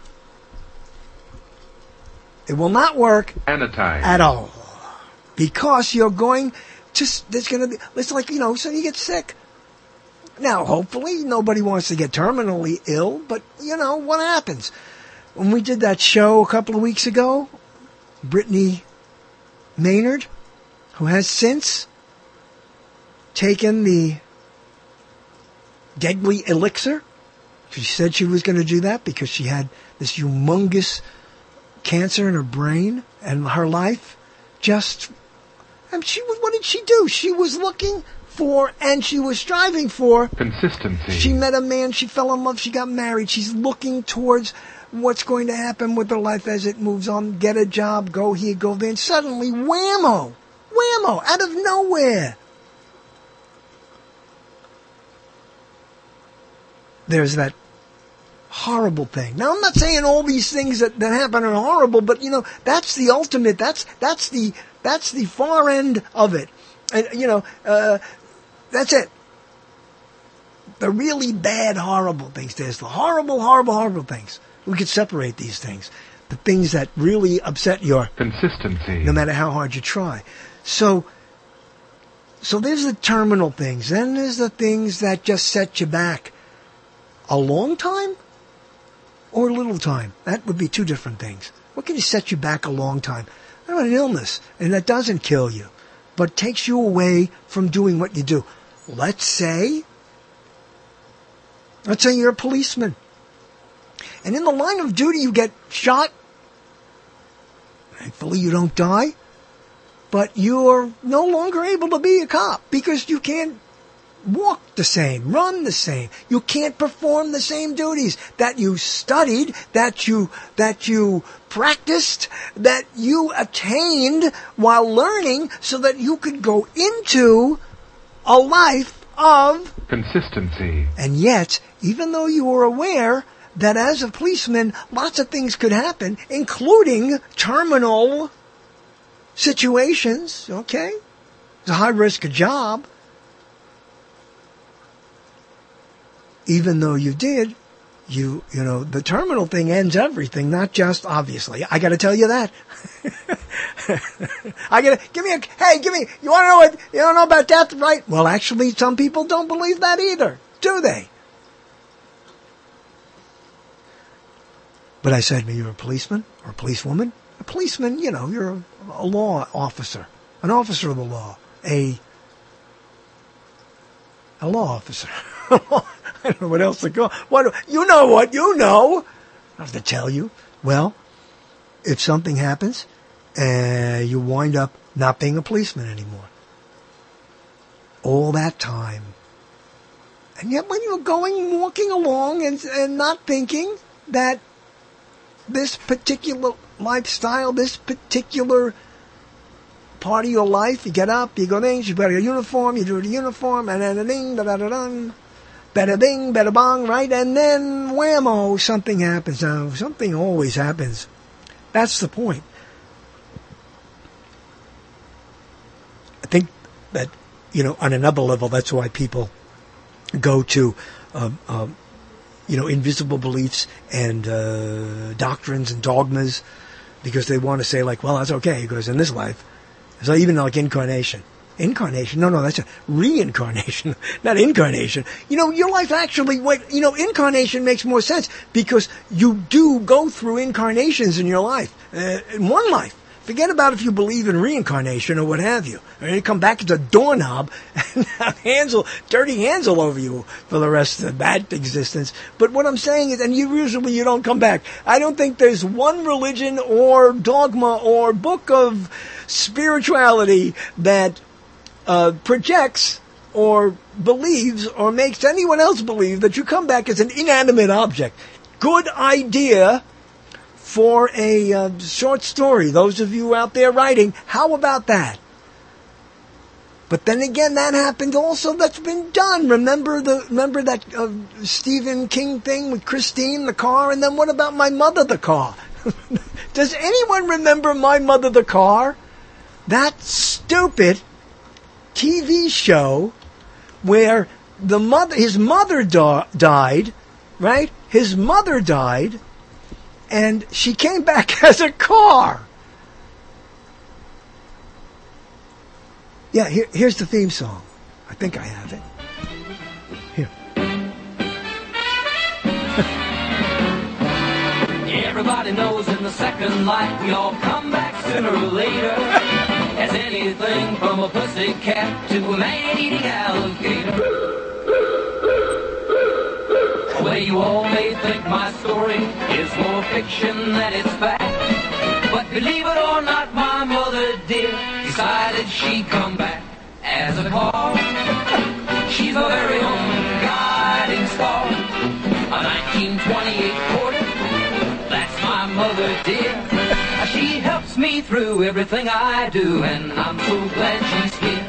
It will not work at all. Because you're going to, there's going to be, it's like, so you get sick. Now, hopefully, nobody wants to get terminally ill, but, what happens? When we did that show a couple of weeks ago, Brittany Maynard, who has since taken the deadly elixir. She said she was going to do that because she had this humongous cancer in her brain, and her life just... what did she do? She was looking for, and she was striving for... consistency. She met a man, she fell in love, she got married. She's looking towards what's going to happen with her life as it moves on. Get a job, go here, go there, and suddenly, whammo, out of nowhere. There's that horrible thing. Now, I'm not saying all these things that happen are horrible, but, that's the ultimate, that's the far end of it. And, that's it. The really bad, horrible things. There's the horrible, horrible, horrible things. We could separate these things. The things that really upset your consistency, no matter how hard you try. So there's the terminal things. Then there's the things that just set you back a long time or a little time. That would be two different things. What can set you back a long time? An illness, and that doesn't kill you, but takes you away from doing what you do. Let's say you're a policeman. And in the line of duty you get shot. Thankfully you don't die. But you're no longer able to be a cop because you can't walk the same, run the same. You can't perform the same duties that you studied, that you practiced, that you attained while learning so that you could go into a life of consistency. And yet, even though you were aware that as a policeman, lots of things could happen, including terminal situations, okay? It's a high-risk job. Even though you did, you know, the terminal thing ends everything, not just, obviously. I gotta tell you that. You don't know about death, right? Well, actually, some people don't believe that either, do they? But I said, you're a policeman or a policewoman. A policeman, you know, you're a law officer, an officer of the law, a law officer. I don't know what else to call. You know what you know. I have to tell you. Well, if something happens, you wind up not being a policeman anymore. All that time. And yet when you're walking along and not thinking that this particular lifestyle, this particular part of your life, you get up, you go in, you wear a uniform, you do the uniform, and then ding, da-da-da-ding, bada bing, bada bong, right? And then whammo, something happens. Now, something always happens. That's the point. I think that, you know, on another level, that's why people go to, invisible beliefs and doctrines and dogmas, because they want to say, like, well, that's okay, because in this life, so even like incarnation. Incarnation? No, that's a reincarnation, not incarnation. You know, your life actually, incarnation makes more sense because you do go through incarnations in your life, in one life. Forget about if you believe in reincarnation or what have you. And you come back as a doorknob and have dirty hands all over you for the rest of that existence. But what I'm saying is, and you don't come back. I don't think there's one religion or dogma or book of spirituality that projects or believes or makes anyone else believe that you come back as an inanimate object. Good idea for a short story. Those of you out there writing, how about that? But then again, that happened also. That's been done. Remember that Stephen King thing with Christine the car, and then what about My Mother the Car? Does anyone remember My Mother the Car? That stupid TV show where his mother died, right? His mother died, and she came back as a car. Yeah, here's the theme song. I think I have it. Here. Everybody knows in the second life we all come back sooner or later. As anything from a pussy cat to a man-eating alligator. Well, you all may think my story is more fiction than it's fact. But believe it or not, my mother did decided she'd come back as a car. She's my very own guiding star. A 1928 Ford, that's my mother dear. She helps me through everything I do, and I'm so glad she's here.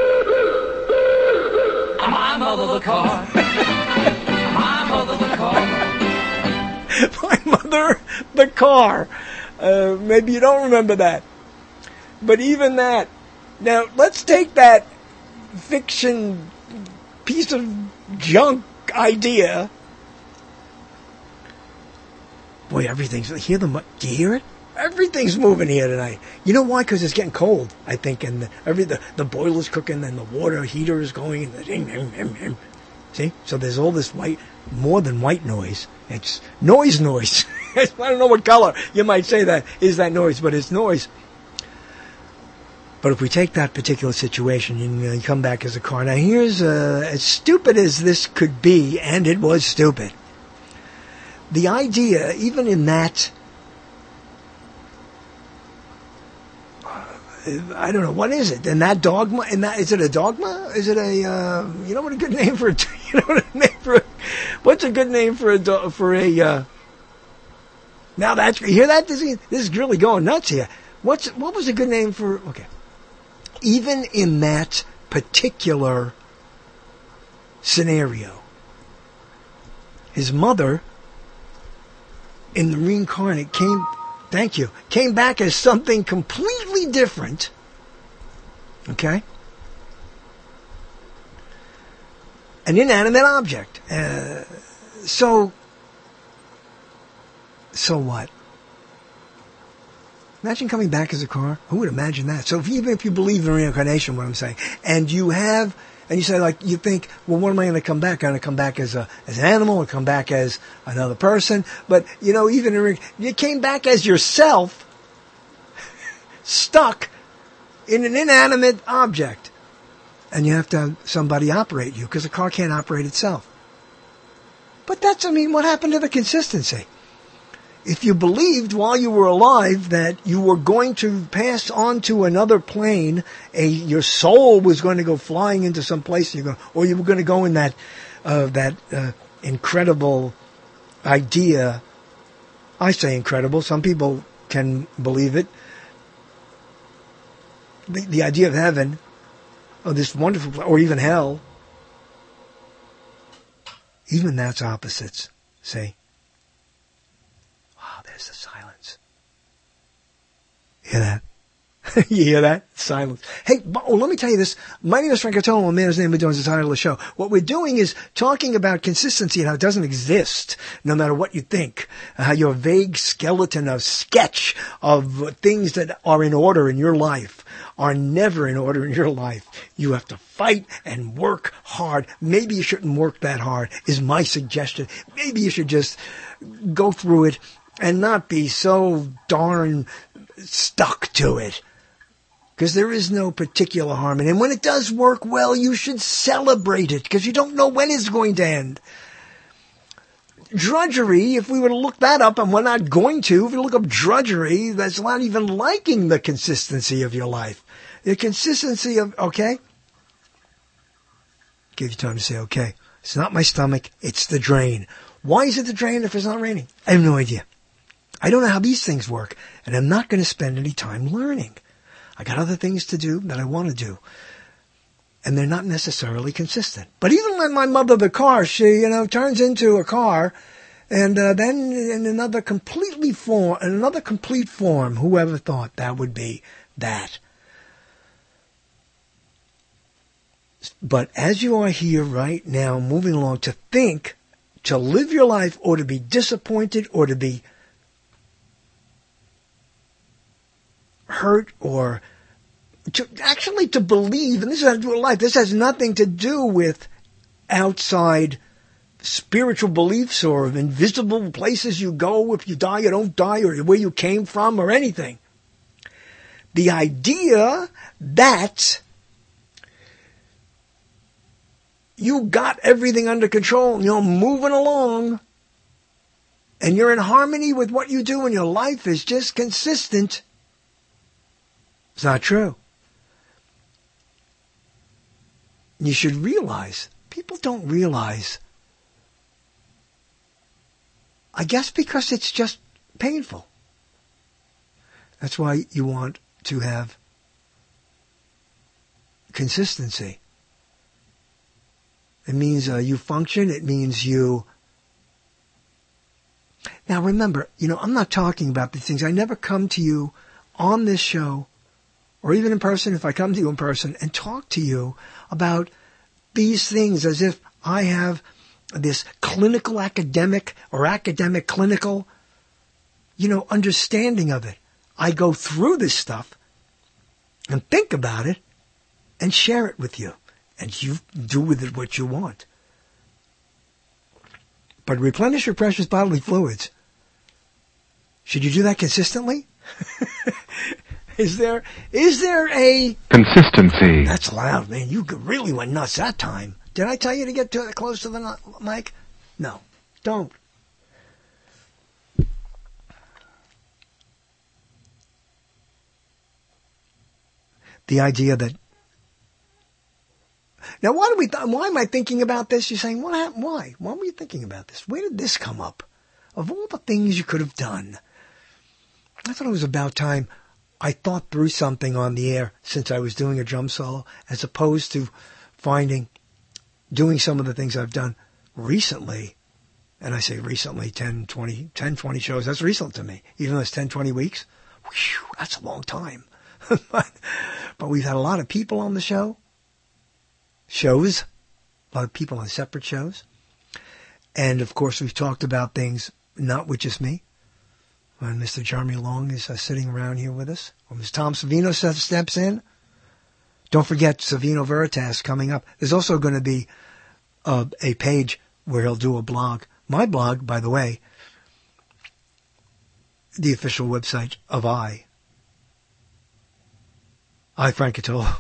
My mother the car. My mother the car. My Mother the Car. Maybe you don't remember that. But even that. Now, let's take that fiction piece of junk idea. Boy, everything's... Do you hear it? Everything's moving here tonight. You know why? Because it's getting cold, I think, and the boiler's cooking, and the water heater is going, and the... See? So there's all this more than white noise. It's noise. I don't know what color you might say that is that noise, but it's noise. But if we take that particular situation, you come back as a car. Now here's, as stupid as this could be, and it was stupid. The idea, even in that I don't know, what is it? And that dogma, is it a dogma? Is it a, you know what a good name for what's a good name for now that's, you hear that? This is really going nuts here. What was a good name for, okay. Even in that particular scenario, his mother in the reincarnate came back as something completely different. Okay? An inanimate object. So what? Imagine coming back as a car. Who would imagine that? So even if you believe in reincarnation, what I'm saying, and you say, like, you think, well, what am I going to come back? I'm going to come back as an animal, or come back as another person. But, you know, even you came back as yourself, stuck in an inanimate object. And you have to have somebody operate you, because a car can't operate itself. But what happened to the consistency? If you believed while you were alive that you were going to pass on to another plane, your soul was going to go flying into some place, or you were going to go in that incredible idea. I say incredible. Some people can believe it. The idea of heaven, or this wonderful, or even hell. Even that's opposites. See? There's the silence. Hear that? You hear that? Silence. Hey, let me tell you this. My name is Frank Cotello. A man's name we're doing is the title of the show. What we're doing is talking about consistency and how it doesn't exist, no matter what you think. How your vague skeleton of sketch of things that are in order in your life are never in order in your life. You have to fight and work hard. Maybe you shouldn't work that hard, is my suggestion. Maybe you should just go through it and not be so darn stuck to it. Because there is no particular harmony. And when it does work well, you should celebrate it, because you don't know when it's going to end. Drudgery, if we were to look that up, and we're not going to, if we look up drudgery, that's not even liking the consistency of your life. The consistency of, okay? Give you time to say, okay. It's not my stomach, it's the drain. Why is it the drain if it's not raining? I have no idea. I don't know how these things work, and I'm not going to spend any time learning. I got other things to do that I want to do, and they're not necessarily consistent. But even when my mother, the car, she, turns into a car, and then in another complete form, whoever thought that would be that. But as you are here right now, moving along, to think, to live your life, or to be disappointed, or to be hurt, or to believe, and this has to do with life. This has nothing to do with outside spiritual beliefs or invisible places you go if you die or don't die, or where you came from, or anything. The idea that you got everything under control and you're moving along and you're in harmony with what you do and your life is just consistent. It's not true. You should realize, people don't realize, I guess because it's just painful. That's why you want to have consistency. It means you function. It means you... Now remember, I'm not talking about these things. I never come to you on this show, or even in person, if I come to you in person, and talk to you about these things as if I have this clinical academic or academic clinical, understanding of it. I go through this stuff and think about it and share it with you. And you do with it what you want. But replenish your precious bodily fluids. Should you do that consistently? Is there a... Consistency. That's loud, man. You really went nuts that time. Did I tell you to get close to the mic? No. Don't. the idea that, now why am I thinking about this? You're saying, what happened? Why? Why were you thinking about this? Where did this come up? Of all the things you could have done, I thought it was about time I thought through something on the air since I was doing a drum solo, as opposed to doing some of the things I've done recently. And I say recently, 10, 20 shows. That's recent to me. Even though it's 10, 20 weeks. Whew, that's a long time. But we've had a lot of people on the shows, a lot of people on separate shows. And, of course, we've talked about things not with just me. When Mr. Jeremy Long is sitting around here with us, or Mr. Tom Savino steps in. Don't forget Savino Veritas coming up. There's also going to be a page where he'll do a blog. My blog, by the way, the official website of I, Frank Catolo,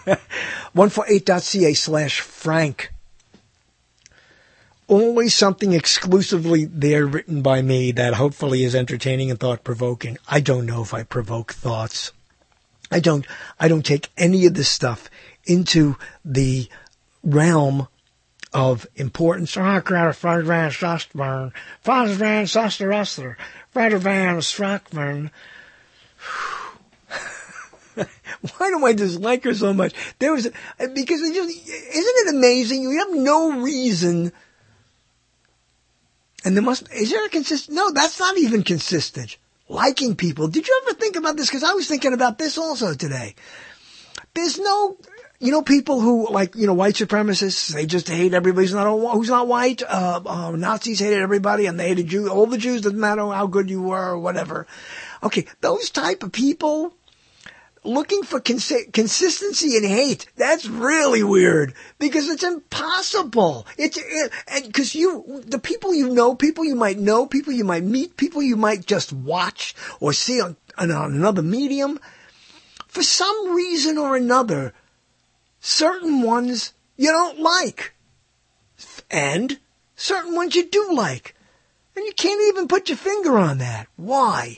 148.ca/Frank. Always something exclusively there written by me that hopefully is entertaining and thought-provoking. I don't know if I provoke thoughts. I don't take any of this stuff into the realm of importance. Why do I dislike her so much? Because isn't it amazing? You have no reason. And is there a consistent? No, that's not even consistent. Liking people. Did you ever think about this? Because I was thinking about this also today. There's no, people who white supremacists, they just hate everybody who's not white. Nazis hated everybody and they hated Jews. All the Jews, doesn't matter how good you were or whatever. Okay, those type of people looking for consistency in hate, that's really weird because it's impossible. Because the people you know, people you might meet, people you might just watch or see on another medium, for some reason or another, certain ones you don't like and certain ones you do like. And you can't even put your finger on that. Why?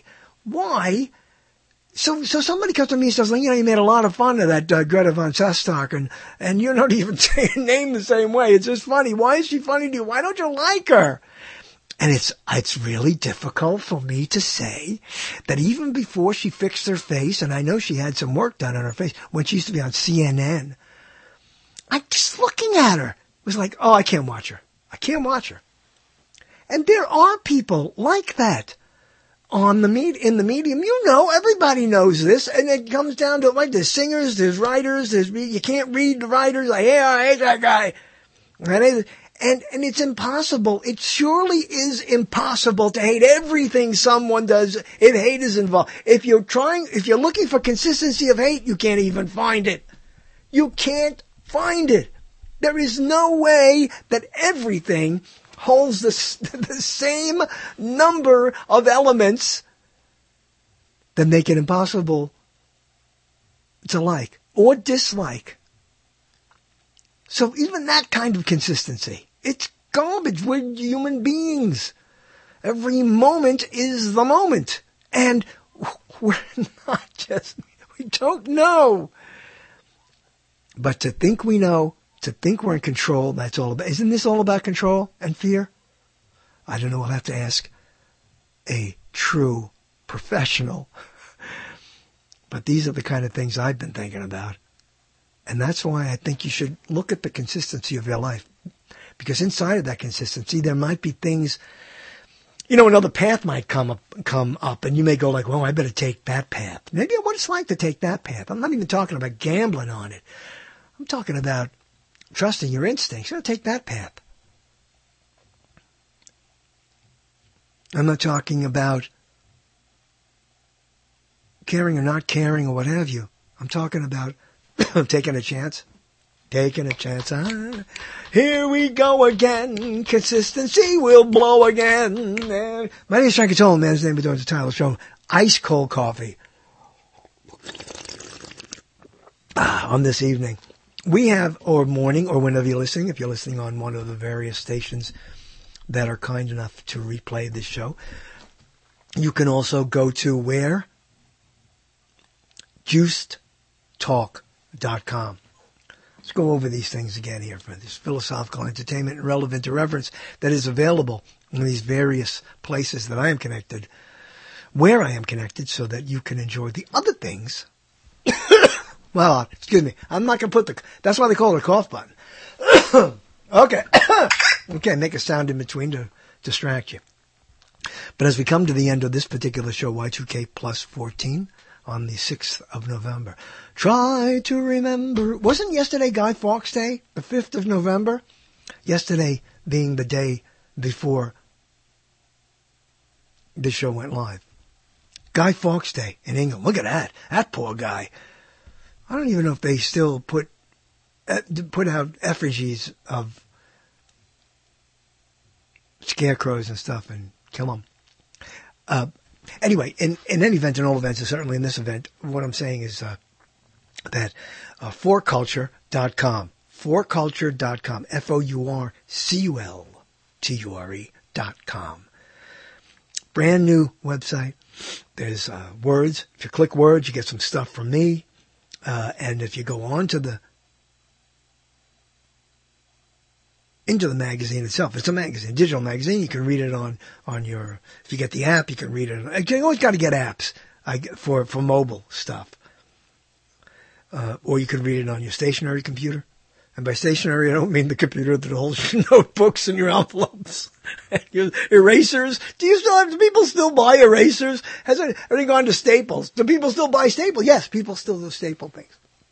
So somebody comes to me and says, you made a lot of fun of that Greta Van Susteren, and you're not even saying her name the same way. It's just funny. Why is she funny to you? Why don't you like her? And it's really difficult for me to say that even before she fixed her face, and I know she had some work done on her face when she used to be on CNN, I just looking at her was like, oh, I can't watch her. And there are people like that. In the medium, everybody knows this, and it comes down to there's singers, there's writers, you can't read the writers, I hate that guy. And it's impossible. It surely is impossible to hate everything someone does if hate is involved. If you're looking for consistency of hate, you can't even find it. You can't find it. There is no way that everything holds the same number of elements that make it impossible to like or dislike. So even that kind of consistency, it's garbage. We're human beings. Every moment is the moment. And we don't know. But to think we know, to think we're in control, that's all about. Isn't this all about control and fear? I don't know. I'll have to ask a true professional. But these are the kind of things I've been thinking about. And that's why I think you should look at the consistency of your life. Because inside of that consistency, there might be things, another path might come up and you may go like, well, I better take that path. Maybe what it's like to take that path. I'm not even talking about gambling on it. I'm talking about trusting your instincts. You're going to take that path. I'm not talking about caring or not caring or what have you. I'm talking about taking a chance. Taking a chance. Here we go again. Consistency will blow again. My name is Frank Catolo, man's name is the title of the show. Ice cold coffee. On this evening. We have, or morning, or whenever you're listening, if you're listening on one of the various stations that are kind enough to replay this show, you can also go to where? JuicedTalk.com. fourculture.com. Let's go over these things again here for this philosophical entertainment and relevant irreverence that is available in these various places that I am connected, where I am connected, so that you can enjoy the other things. Well, excuse me. I'm not going to put that's why they call it a cough button. Okay. Okay, make a sound in between to distract you. But as we come to the end of this particular show, Y2K plus 14, on the 6th of November, try to remember, wasn't yesterday Guy Fawkes Day, the 5th of November? Yesterday being the day before the show went live. Guy Fawkes Day in England. Look at that. That poor guy. I don't even know if they still put out effigies of scarecrows and stuff and kill them. Anyway, in any event, in all events, and certainly in this event, what I'm saying is that fourculture.com, fourculture.com, fourculture.com. Brand new website. There's words. If you click words, you get some stuff from me. And if you go on to into the magazine itself, it's a magazine, digital magazine. You can read it on your, if you get the app, you can read it. You always got to get apps for mobile stuff. Or you can read it on your stationary computer. And by stationary, I don't mean the computer that holds your notebooks and your envelopes and your erasers. Do people still buy erasers? Has everything gone to Staples? Do people still buy Staples? Yes, people still do staple things.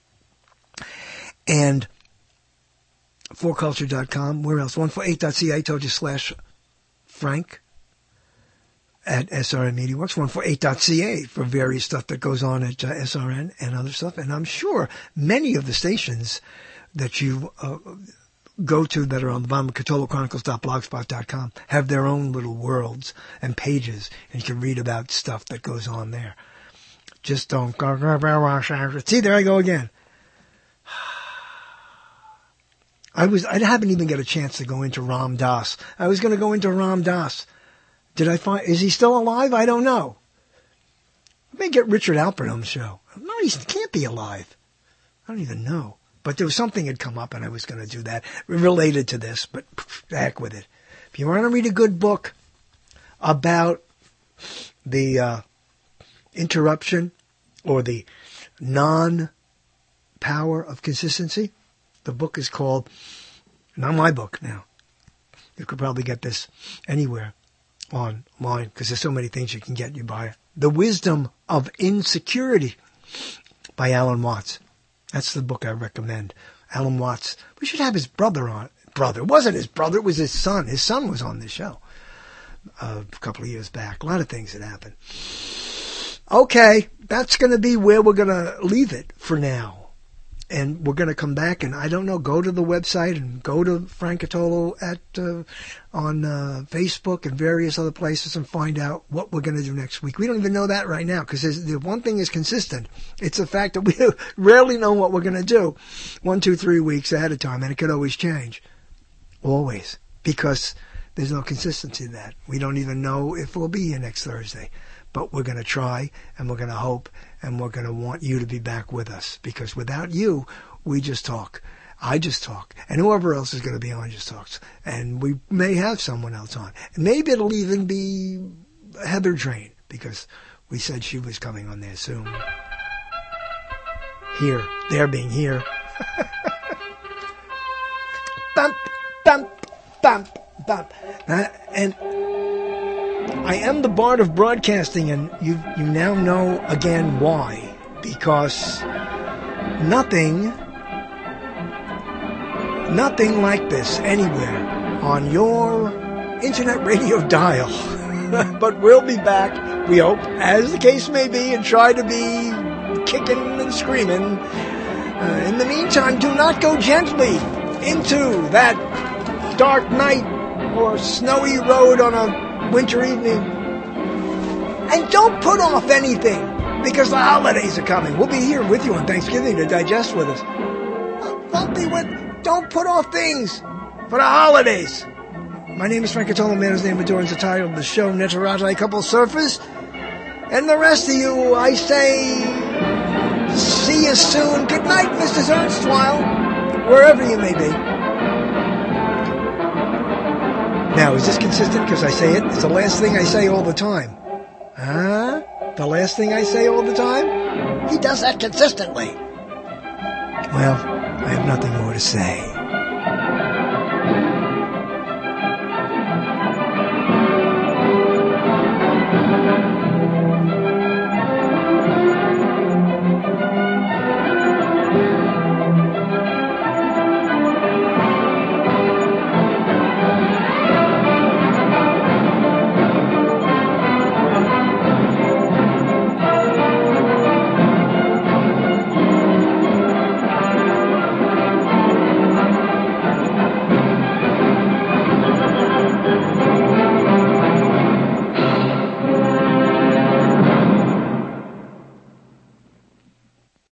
And fourculture.com, where else? 148.ca, I told you, /Frank at SRN Media Works. 148.ca for various stuff that goes on at SRN and other stuff. And I'm sure many of the stations that you go to that are on the bottom of CatoloChronicles.blogspot.com have their own little worlds and pages, and you can read about stuff that goes on there. Just don't go. See, there I go again. I haven't even get a chance to go into Ram Dass. I was going to go into Ram Dass. Is he still alive? I don't know. I may get Richard Alpert on the show. No, he can't be alive. I don't even know. But there was something had come up and I was going to do that related to this, but heck with it. If you want to read a good book about the interruption or the non-power of consistency, the book is called, not my book now. You could probably get this anywhere online because there's so many things you can get. You buy it. The Wisdom of Insecurity by Alan Watts. That's the book I recommend. Alan Watts. We should have his brother on. It wasn't his brother. It was his son. His son was on the show a couple of years back. A lot of things had happened. Okay. That's going to be where we're going to leave it for now. And we're going to come back and, I don't know, go to the website and go to Frank Catolo on Facebook and various other places and find out what we're going to do next week. We don't even know that right now because the one thing is consistent. It's the fact that we rarely know what we're going to do 1, 2, 3 weeks ahead of time, and it could always change. Always. Because there's no consistency in that. We don't even know if we'll be here next Thursday. But we're going to try, and we're going to hope, and we're going to want you to be back with us. Because without you, we just talk. I just talk. And whoever else is going to be on just talks. And we may have someone else on. And maybe it'll even be Heather Drain, because we said she was coming on there soon. Here. They're being here. Bump, bump, bump, bump. And I am the Bard of Broadcasting, and you now know again why. Because nothing like this anywhere on your internet radio dial. But we'll be back, we hope, as the case may be, and try to be kicking and screaming. In the meantime, do not go gently into that dark night or snowy road on a winter evening. And don't put off anything, because the holidays are coming. We'll be here with you on Thanksgiving to digest with us. Don't put off things for the holidays. My name is Frank Catolo, man whose name adorns the title of the show, Netarate Couple Surfers. And the rest of you, I say, see you you soon. Good night, Mrs. Ernstwile, wherever you may be. Now, is this consistent because I say it? It's the last thing I say all the time. Huh? The last thing I say all the time? He does that consistently. Well, I have nothing more to say.